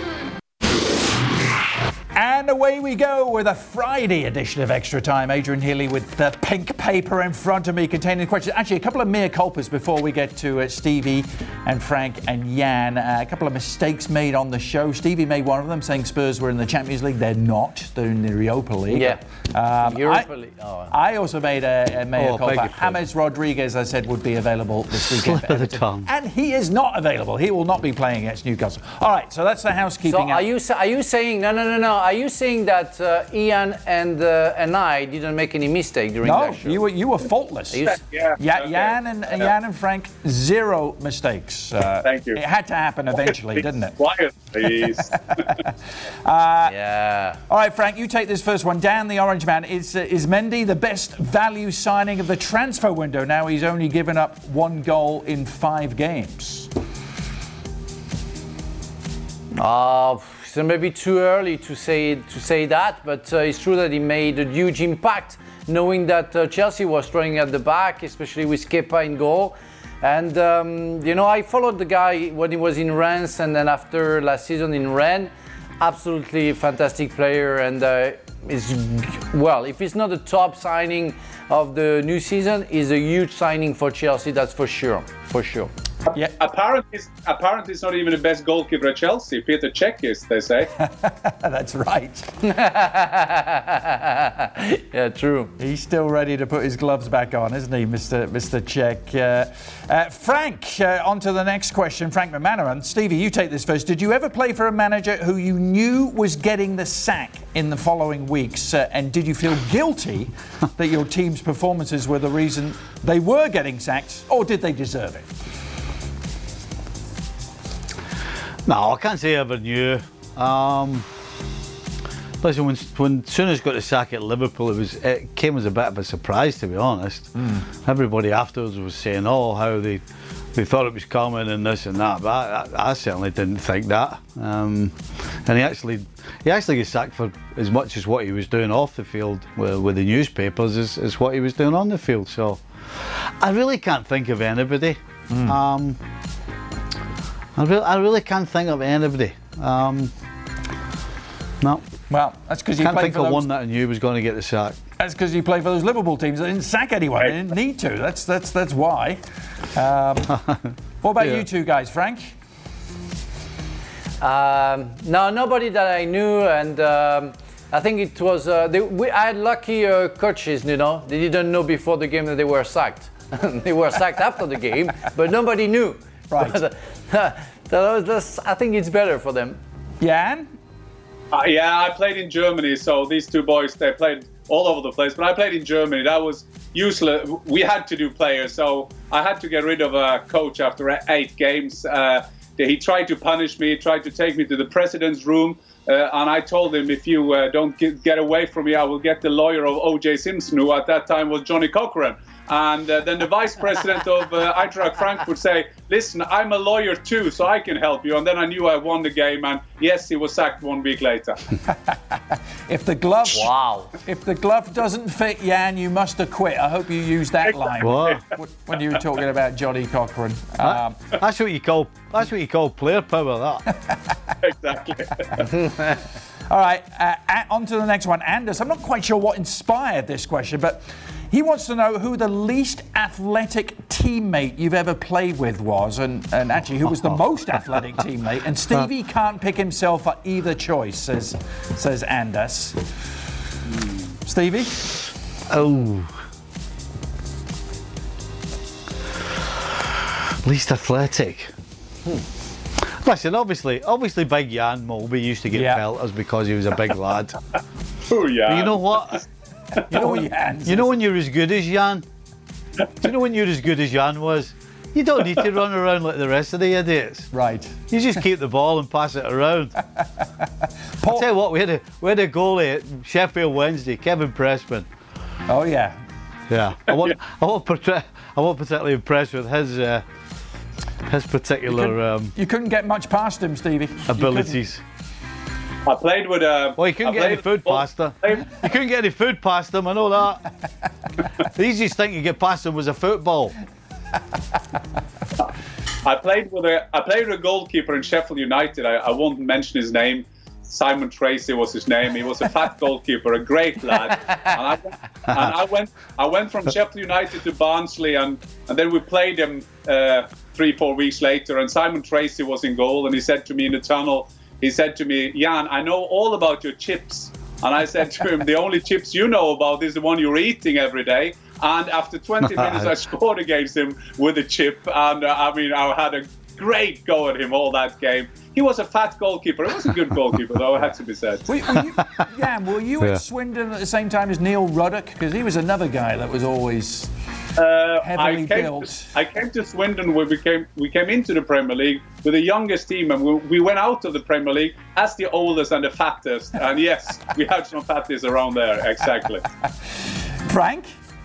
And away we go with a Friday edition of Extra Time. Adrian Healy with the pink paper in front of me containing questions. Actually, a couple of mea culpas before we get to uh, Stevie and Frank and Jan. Uh, a couple of mistakes made on the show. Stevie made one of them, saying Spurs were in the Champions League. They're not. They're in the Europa League. Yeah. Um, Europa I, League. Oh. I also made a, a mea oh, culpa. James Rodriguez, I said, would be available this weekend. Slip of the tongue. And he is not available. He will not be playing against Newcastle. All right, so that's the housekeeping. So are you are you saying no no no no? Are you saying that uh, Ian and uh, and I didn't make any mistake during no, that show? No, you were you were faultless. You yeah, yeah, okay. Jan and uh, Jan and Frank, zero mistakes. Uh, Thank you. It had to happen eventually, didn't it? Quiet, please. uh, yeah. All right, Frank, you take this first one. Dan, the Orange Man, is uh, is Mendy the best value signing of the transfer window? Now he's only given up one goal in five games. Uh, so maybe too early to say to say that, but uh, it's true that he made a huge impact, knowing that uh, Chelsea was throwing at the back, especially with Kepa in goal. And um, you know, I followed the guy when he was in Rennes, and then after last season in Rennes. Absolutely fantastic player, and uh, is well. If it's not the top signing of the new season, is a huge signing for Chelsea. That's for sure, for sure. Yeah. Apparently, apparently, it's not even the best goalkeeper at Chelsea. Peter Cech is, they say. That's right. Yeah, true. He's still ready to put his gloves back on, isn't he, Mister Mister Cech? Uh, uh, Frank, uh, on to the next question. Frank McManaman. Stevie, you take this first. Did you ever play for a manager who you knew was getting the sack in the following weeks? Uh, and did you feel guilty that your team's performances were the reason they were getting sacked, or did they deserve it? No, I can't say I ever knew. Um, listen, when when Souness got the sack at Liverpool, it was it came as a bit of a surprise, to be honest. Mm. Everybody afterwards was saying, "Oh, how they we thought it was coming and this and that, but I, I, I certainly didn't think that. Um, and he actually he actually got sacked for as much as what he was doing off the field with, with the newspapers as, as what he was doing on the field. So I really can't think of anybody. Mm. Um, I, re- I really can't think of anybody. Um, no. Well, that's because you can't played think for of those... one that I knew was going to get the sack. That's because you play for those Liverpool teams. They didn't sack anyone. They didn't need to. That's that's that's why. Um, what about yeah. you two guys, Frank? Um, no, nobody that I knew, and um, I think it was. Uh, they, we, I had lucky uh, coaches. You know, they didn't know before the game that they were sacked. They were sacked after the game, but nobody knew. Right. But, uh, that was, I think it's better for them. Jan? Uh, yeah, I played in Germany, so these two boys, they played all over the place. But I played in Germany. That was useless. We had to do players, so I had to get rid of a coach after eight games. Uh, he tried to punish me, tried to take me to the president's room, uh, and I told him, if you uh, don't get, get away from me, I will get the lawyer of O J Simpson, who at that time was Johnny Cochran. And uh, then the vice president of uh, Eintracht Frankfurt would say, listen, I'm a lawyer too, so I can help you. And then I knew I won the game, and yes, he was sacked one week later. If the glove wow. If the glove doesn't fit, Jan, you must have quit. I hope you used that line what? when you were talking about Johnny Cochran. Um, that's what you call that's what you call player power, that. Exactly. All right, uh, on to the next one. Anders, I'm not quite sure what inspired this question, but he wants to know who the least athletic teammate you've ever played with was, and, and actually who was the most athletic teammate. And Stevie can't pick himself for either choice, says says Anders. Stevie? Oh. Least athletic. Hmm. Listen, obviously, obviously, Big Jan Molby used to get yeah. pelters because he was a big lad. Oh yeah. But you know what? You know, when, you know when you're as good as Jan? Do you know when you're as good as Jan was? You don't need to run around like the rest of the idiots. Right. You just keep the ball and pass it around. I'll tell you what, we had a we had a goalie at Sheffield Wednesday, Kevin Pressman. Oh yeah. Yeah. I wasn't I wasn't, I wasn't particularly impressed with his uh, his particular you couldn't, um, you couldn't get much past him, Stevie. Abilities. I played with a. Well, you couldn't I get any food past him. You couldn't get any food past him, I know that. The easiest thing to get past him was a football. I played with a. I played with a goalkeeper in Sheffield United. I, I won't mention his name. Simon Tracy was his name. He was a fat goalkeeper, a great lad. And I, and I went. I went from Sheffield United to Barnsley, and and then we played him uh, three, four weeks later. And Simon Tracy was in goal, and he said to me in the tunnel. He said to me, Jan, I know all about your chips. And I said to him, the only chips you know about is the one you're eating every day. And after twenty minutes, I scored against him with a chip. And uh, I mean, I had a great go at him all that game. He was a fat goalkeeper. He was a good goalkeeper, though, it had to be said. Were, were you, Jan, were you yeah. at Swindon at the same time as Neil Ruddock? Because he was another guy that was always uh, heavily I came built. To, I came to Swindon where we came, we came into the Premier League with the youngest team, and we, we went out of the Premier League as the oldest and the fattest. And yes, we had some fatties around there, exactly. Frank?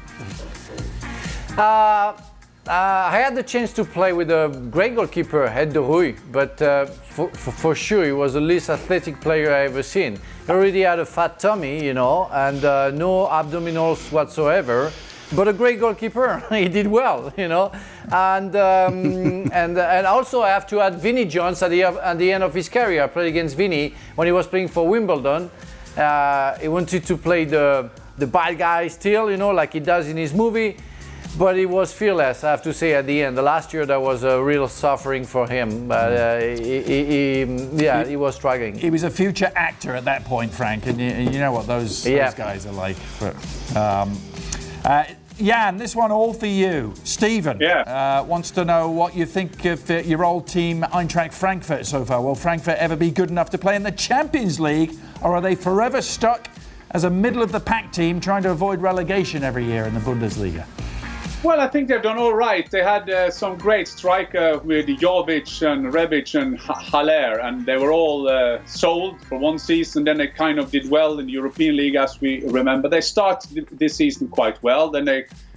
Uh, uh, I had the chance to play with a great goalkeeper, Ed de Rooij, but uh, for, for, for sure he was the least athletic player I ever seen. He already had a fat tummy, you know, and uh, no abdominals whatsoever. But a great goalkeeper, he did well, you know, and um, and and also I have to add Vinnie Jones at the at the end of his career. I played against Vinnie when he was playing for Wimbledon. Uh, he wanted to play the the bad guy still, you know, like he does in his movie, but he was fearless. I have to say at the end. The last year that was a real suffering for him. But uh, he, he, he, yeah, he, he was struggling. He was a future actor at that point, Frank, and you, and you know what those, yeah. those guys are like. But, um, uh, Jan, this one all for you. Stephen yeah. uh, wants to know what you think of uh, your old team, Eintracht Frankfurt, so far. Will Frankfurt ever be good enough to play in the Champions League, or are they forever stuck as a middle-of-the-pack team trying to avoid relegation every year in the Bundesliga? Well, I think they've done all right. They had uh, some great striker with Jovic and Rebic and Haller, and they were all uh, sold for one season. Then they kind of did well in the European League, as we remember. They started this season quite well. Then they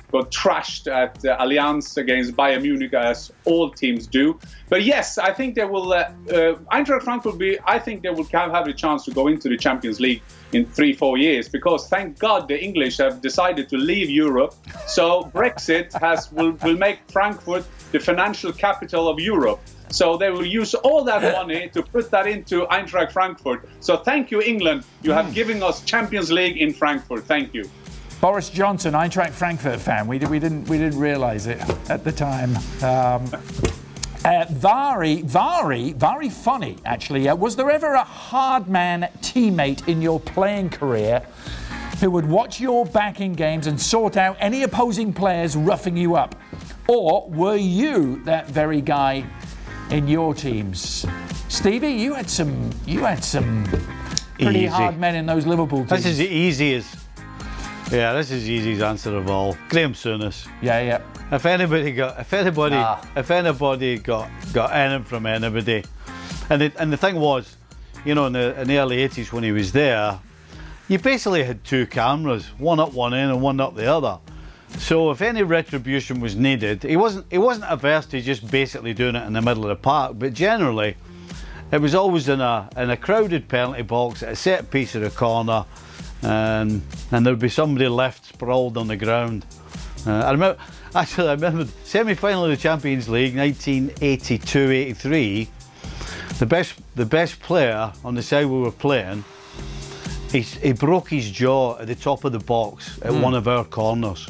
got trashed at uh, Allianz against Bayern Munich, as all teams do. But yes, I think they will. Uh, uh, Eintracht Frankfurt will be. I think they will have, have a chance to go into the Champions League in three, four years, because thank God the English have decided to leave Europe. So Brexit has will, will make Frankfurt the financial capital of Europe. So they will use all that money to put that into Eintracht Frankfurt. So thank you, England. You have given us Champions League in Frankfurt. Thank you. Boris Johnson, Eintracht Frankfurt fan. We, we didn't we didn't realise it at the time. Um, uh, very, very, very funny, actually. Uh, was there ever a hard man teammate in your playing career who would watch your back in games and sort out any opposing players roughing you up? Or were you that very guy in your teams? Stevie, you had some you had some pretty Easy. hard men in those Liverpool teams. This is the easiest. Yeah, this is the easiest answer of all. Graham Souness. Yeah, yeah. If anybody got, if anybody, Ah. if anybody got got anything from anybody, and the, and the thing was, you know, in the in the early eighties when he was there, you basically had two cameras, one up one end and one up the other. So if any retribution was needed, he wasn't he wasn't averse to just basically doing it in the middle of the park, but generally, it was always in a in a crowded penalty box at a set piece of the corner. And, and there'd be somebody left sprawled on the ground. Uh, I remember, actually, I remember semi-final of the Champions League, nineteen eighty-two eighty-three. The best, the best player on the side we were playing, he, he broke his jaw at the top of the box at mm. one of our corners.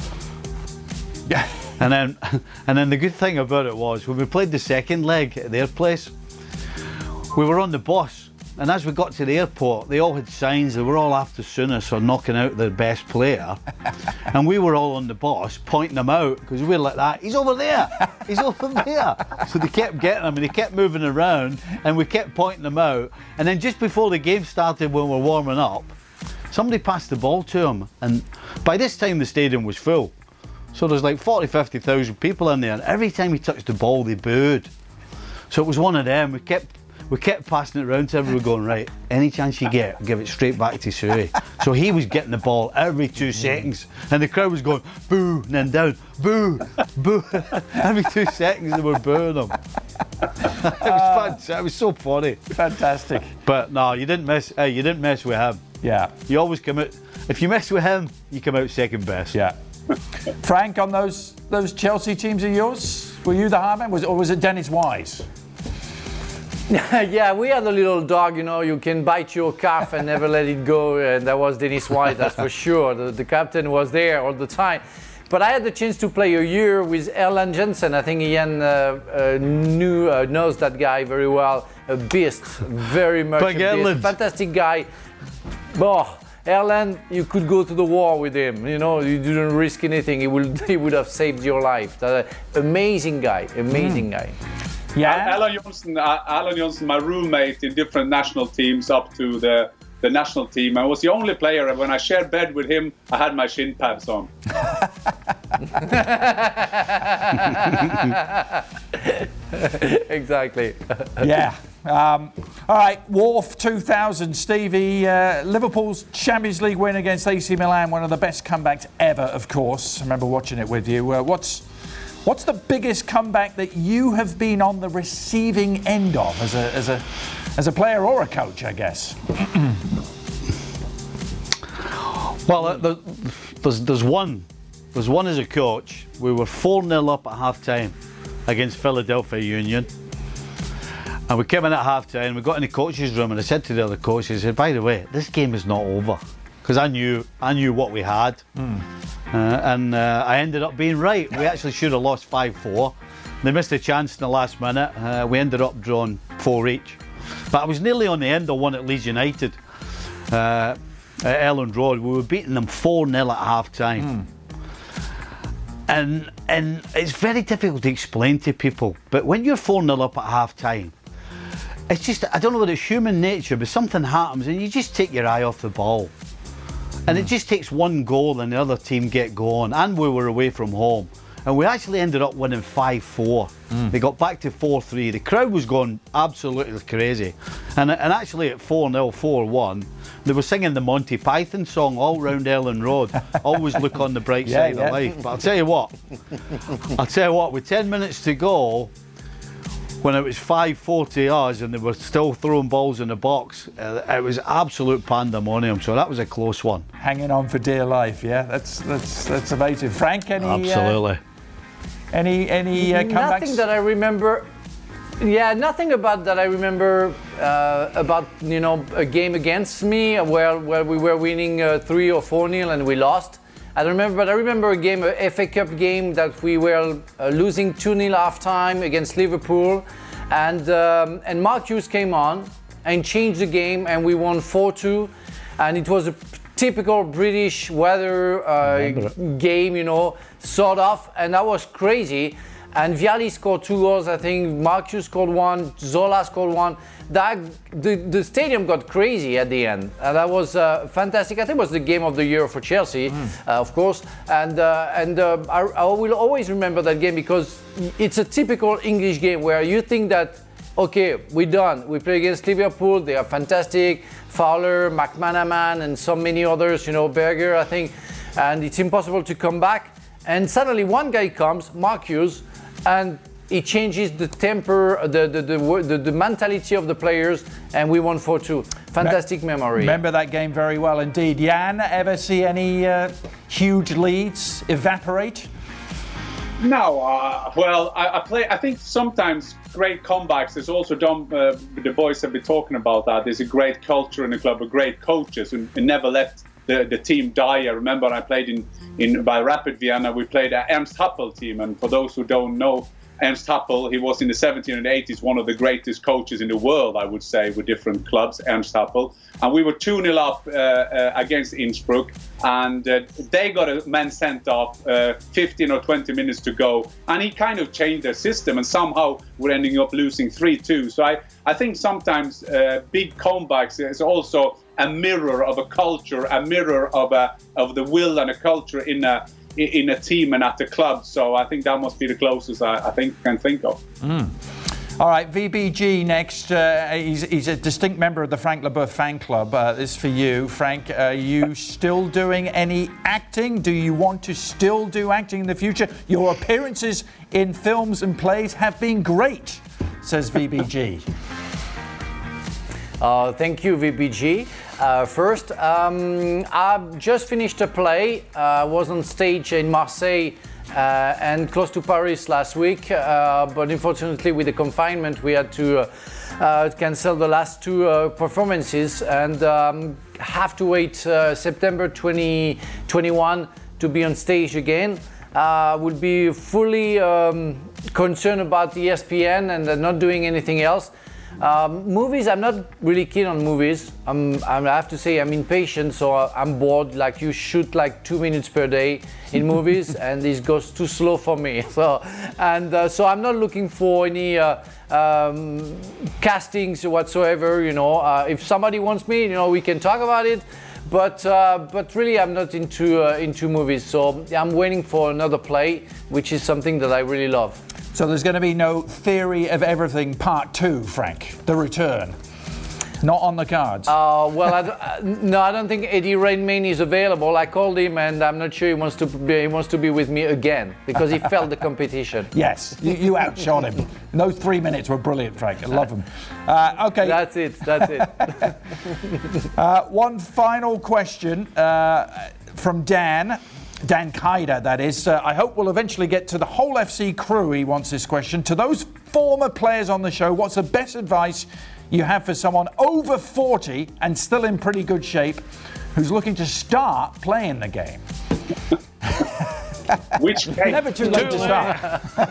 Yeah. And then, and then the good thing about it was when we played the second leg at their place, we were on the bus. And as we got to the airport, they all had signs. They were all after Souness for knocking out their best player. And we were all on the bus pointing them out because we were like that. He's over there. He's over there. So they kept getting him and they kept moving around and we kept pointing them out. And then just before the game started when we were warming up, somebody passed the ball to him. And by this time the stadium was full. So there's like forty, fifty thousand people in there. And every time he touched the ball, they booed. So it was one of them. We kept... We kept passing it around to everyone going, right, any chance you get, give it straight back to Suey. So he was getting the ball every two seconds and the crowd was going, boo, and then down, boo, boo. Every two seconds they were booing him. It was fun. It was so funny. Fantastic. But no, you didn't mess, hey, you didn't mess with him. Yeah. You always come out, if you mess with him, you come out second best. Yeah. Frank, on those those Chelsea teams of yours, were you the hard man, was, or was it Dennis Wise? Yeah, we had a little dog, you know, you can bite your calf and never let it go, and that was Dennis Wise, that's for sure. The, the captain was there all the time. But I had the chance to play a year with Erland Jensen. I think Ian uh, uh, knew, uh, knows that guy very well. A beast, very much Big a beast. Erland. Fantastic guy. Oh, Erland, you could go to the war with him. You know, you didn't risk anything. He would, he would have saved your life. Uh, amazing guy, amazing mm. guy. Yeah. Alan Johnson, uh, Alan Johnson, my roommate in different national teams up to the, the national team. I was the only player, when I shared bed with him, I had my shin pads on. Exactly. Yeah. Um, all right, Wharf two thousand, Stevie. Uh, Liverpool's Champions League win against A C Milan, one of the best comebacks ever, of course. I remember watching it with you. Uh, what's what's the biggest comeback that you have been on the receiving end of as a as a as a player or a coach, I guess? Well, uh, there's there's one. There's one as a coach. We were four nil up at half time against Philadelphia Union. And we came in at half time, we got in the coach's room and I said to the other coach, I said, by the way, this game is not over. Because I knew I knew what we had. Mm. Uh, and uh, I ended up being right. We actually should have lost five four. They missed a chance in the last minute. Uh, we ended up drawing four each. But I was nearly on the end of one at Leeds United. Uh, at Elland Road. We were beating them four nil at half time. Mm. And, and it's very difficult to explain to people. But when you're four nil up at half time, it's just, I don't know whether it's human nature, but something happens and you just take your eye off the ball. And mm. it just takes one goal and the other team get going. And we were away from home. and we actually ended up winning five four. Mm. They got back to four three. The crowd was going absolutely crazy. And, and actually at four nil, four one, they were singing the Monty Python song all round Ellen Road. Always look on the bright yeah, side yeah. of life. But I'll tell you what, I'll tell you what, with ten minutes to go, when it was five four to us and they were still throwing balls in the box, uh, it was absolute pandemonium. So that was a close one. Hanging on for dear life, yeah. That's that's that's amazing. Frank, any absolutely. Uh, any any uh, comebacks? Nothing that I remember. Yeah, nothing about that I remember uh, about you know a game against me where where we were winning uh, three or four nil and we lost. I don't remember, but I remember a game, a F A Cup game that we were uh, losing two nil half time against Liverpool, and um, and Mark Hughes came on and changed the game, and we won four two, and it was a typical British weather uh, game, you know, sort of, and that was crazy. And Vialli scored two goals, I think. Mark Hughes scored one. Zola scored one. That the, the stadium got crazy at the end. And that was uh, fantastic. I think it was the game of the year for Chelsea, mm. uh, of course. And uh, and uh, I, I will always remember that game because it's a typical English game where you think that, okay, we're done. We play against Liverpool. They are fantastic. Fowler, McManaman, and so many others. You know, Berger, I think. And it's impossible to come back. And suddenly one guy comes, Mark Hughes, and he changes the temper, the the, the the the mentality of the players, and we won four two. Fantastic memory. Remember that game very well indeed. Jan, ever see any uh, huge leads evaporate? No, uh, well, I, I play. I think sometimes great comebacks. There's also done. Uh, the boys have been talking about that. There's a great culture in the club, of great coaches, and, and never let the, the team die. I remember I played in, in by Rapid Vienna. We played an Ernst Happel team, and for those who don't know, Ernst Happel, he was in the seventies and eighties one of the greatest coaches in the world, I would say, with different clubs, Ernst Happel. And we were two nil up uh, uh, against Innsbruck, and uh, they got a man sent off, uh, fifteen or twenty minutes to go, and he kind of changed their system, and somehow we're ending up losing three two. So I, I think sometimes uh, big comebacks is also a mirror of a culture, a mirror of a of the will and a culture in a in a team and at the club. So I think that must be the closest I, I think can think of. Mm. All right, V B G next. Uh, he's, he's a distinct member of the Frank Leboeuf fan club. Uh, this is for you, Frank. Are you still doing any acting? Do you want to still do acting in the future? Your appearances in films and plays have been great, says V B G. Uh, thank you, V B G. Uh, first, um, I just finished a play. I uh, was on stage in Marseille uh, and close to Paris last week, uh, but unfortunately with the confinement we had to uh, uh, cancel the last two uh, performances and um, have to wait uh, September twenty twenty-one to be on stage again. I uh, will be fully um, concerned about E S P N and uh, not doing anything else. Um, movies, I'm not really keen on movies. I'm, I have to say I'm impatient, so I'm bored. Like you shoot like two minutes per day in movies, and this goes too slow for me. So, and uh, so I'm not looking for any uh, um, castings whatsoever. You know, uh, if somebody wants me, you know, we can talk about it. But uh, but really, I'm not into uh, into movies. So I'm waiting for another play, which is something that I really love. So there's going to be no Theory of Everything Part Two, Frank. The Return. Not on the cards. Uh, well, I uh, no, I don't think Eddie Redmayne is available. I called him, and I'm not sure he wants to be, he wants to be with me again because he failed the competition. Yes, you, you outshot him. And those three minutes were brilliant, Frank. I love them. Uh, okay. That's it. That's it. uh, one final question uh, from Dan. Dan Kaida, that is. Uh, I hope we'll eventually get to the whole F C crew. He wants this question. To those former players on the show, what's the best advice you have for someone over forty and still in pretty good shape who's looking to start playing the game? Which game? Never too late to start.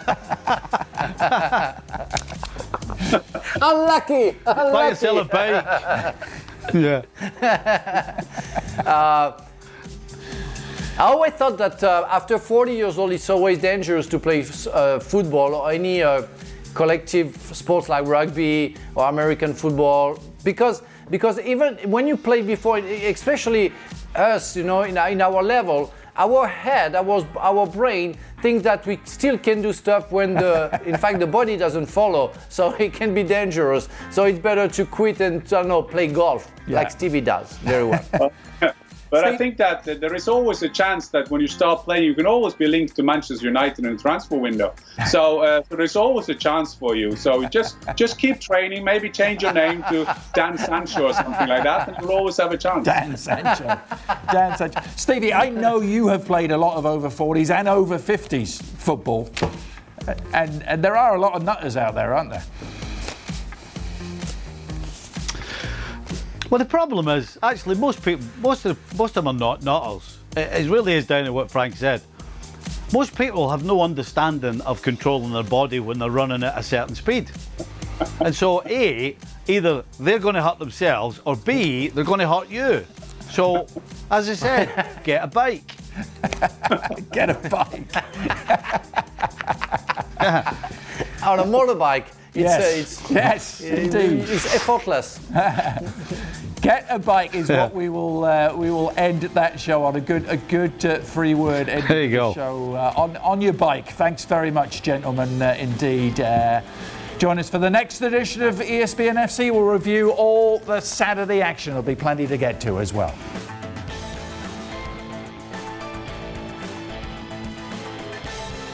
Unlucky. Unlucky. Buy yourself a bike. Yeah. uh, I always thought that uh, after forty years old, it's always dangerous to play uh, football or any uh, collective sports like rugby or American football, because because even when you play before, especially us, you know, in our, in our level, our head, our, our brain thinks that we still can do stuff when the, in fact, the body doesn't follow. So it can be dangerous. So it's better to quit and, I don't know, play golf Yeah. like Stevie does very well. But I think that there is always a chance that when you start playing, you can always be linked to Manchester United in the transfer window. So uh, there is always a chance for you. So just just keep training. Maybe change your name to Dan Sancho or something like that, and you'll always have a chance. Dan Sancho. Dan Sancho. Stevie, I know you have played a lot of over forties and over fifties football. And, and there are a lot of nutters out there, aren't there? Well, the problem is, actually, most people, most of, most of them are not nutters. It, it really is down to what Frank said. Most people have no understanding of controlling their body when they're running at a certain speed. And so, A, either they're going to hurt themselves, or B, they're going to hurt you. So, as I said, get a bike. Get a bike. On a motorbike, it's, Yes, uh, it's, yes, it- indeed. it's effortless. Get a bike is what we will uh, we will end that show on. A good a good uh, free word. End There you the go. Show uh, on on your bike. Thanks very much, gentlemen. Uh, indeed. Uh, join us for the next edition of E S P N F C. We'll review all the Saturday action. There'll be plenty to get to as well.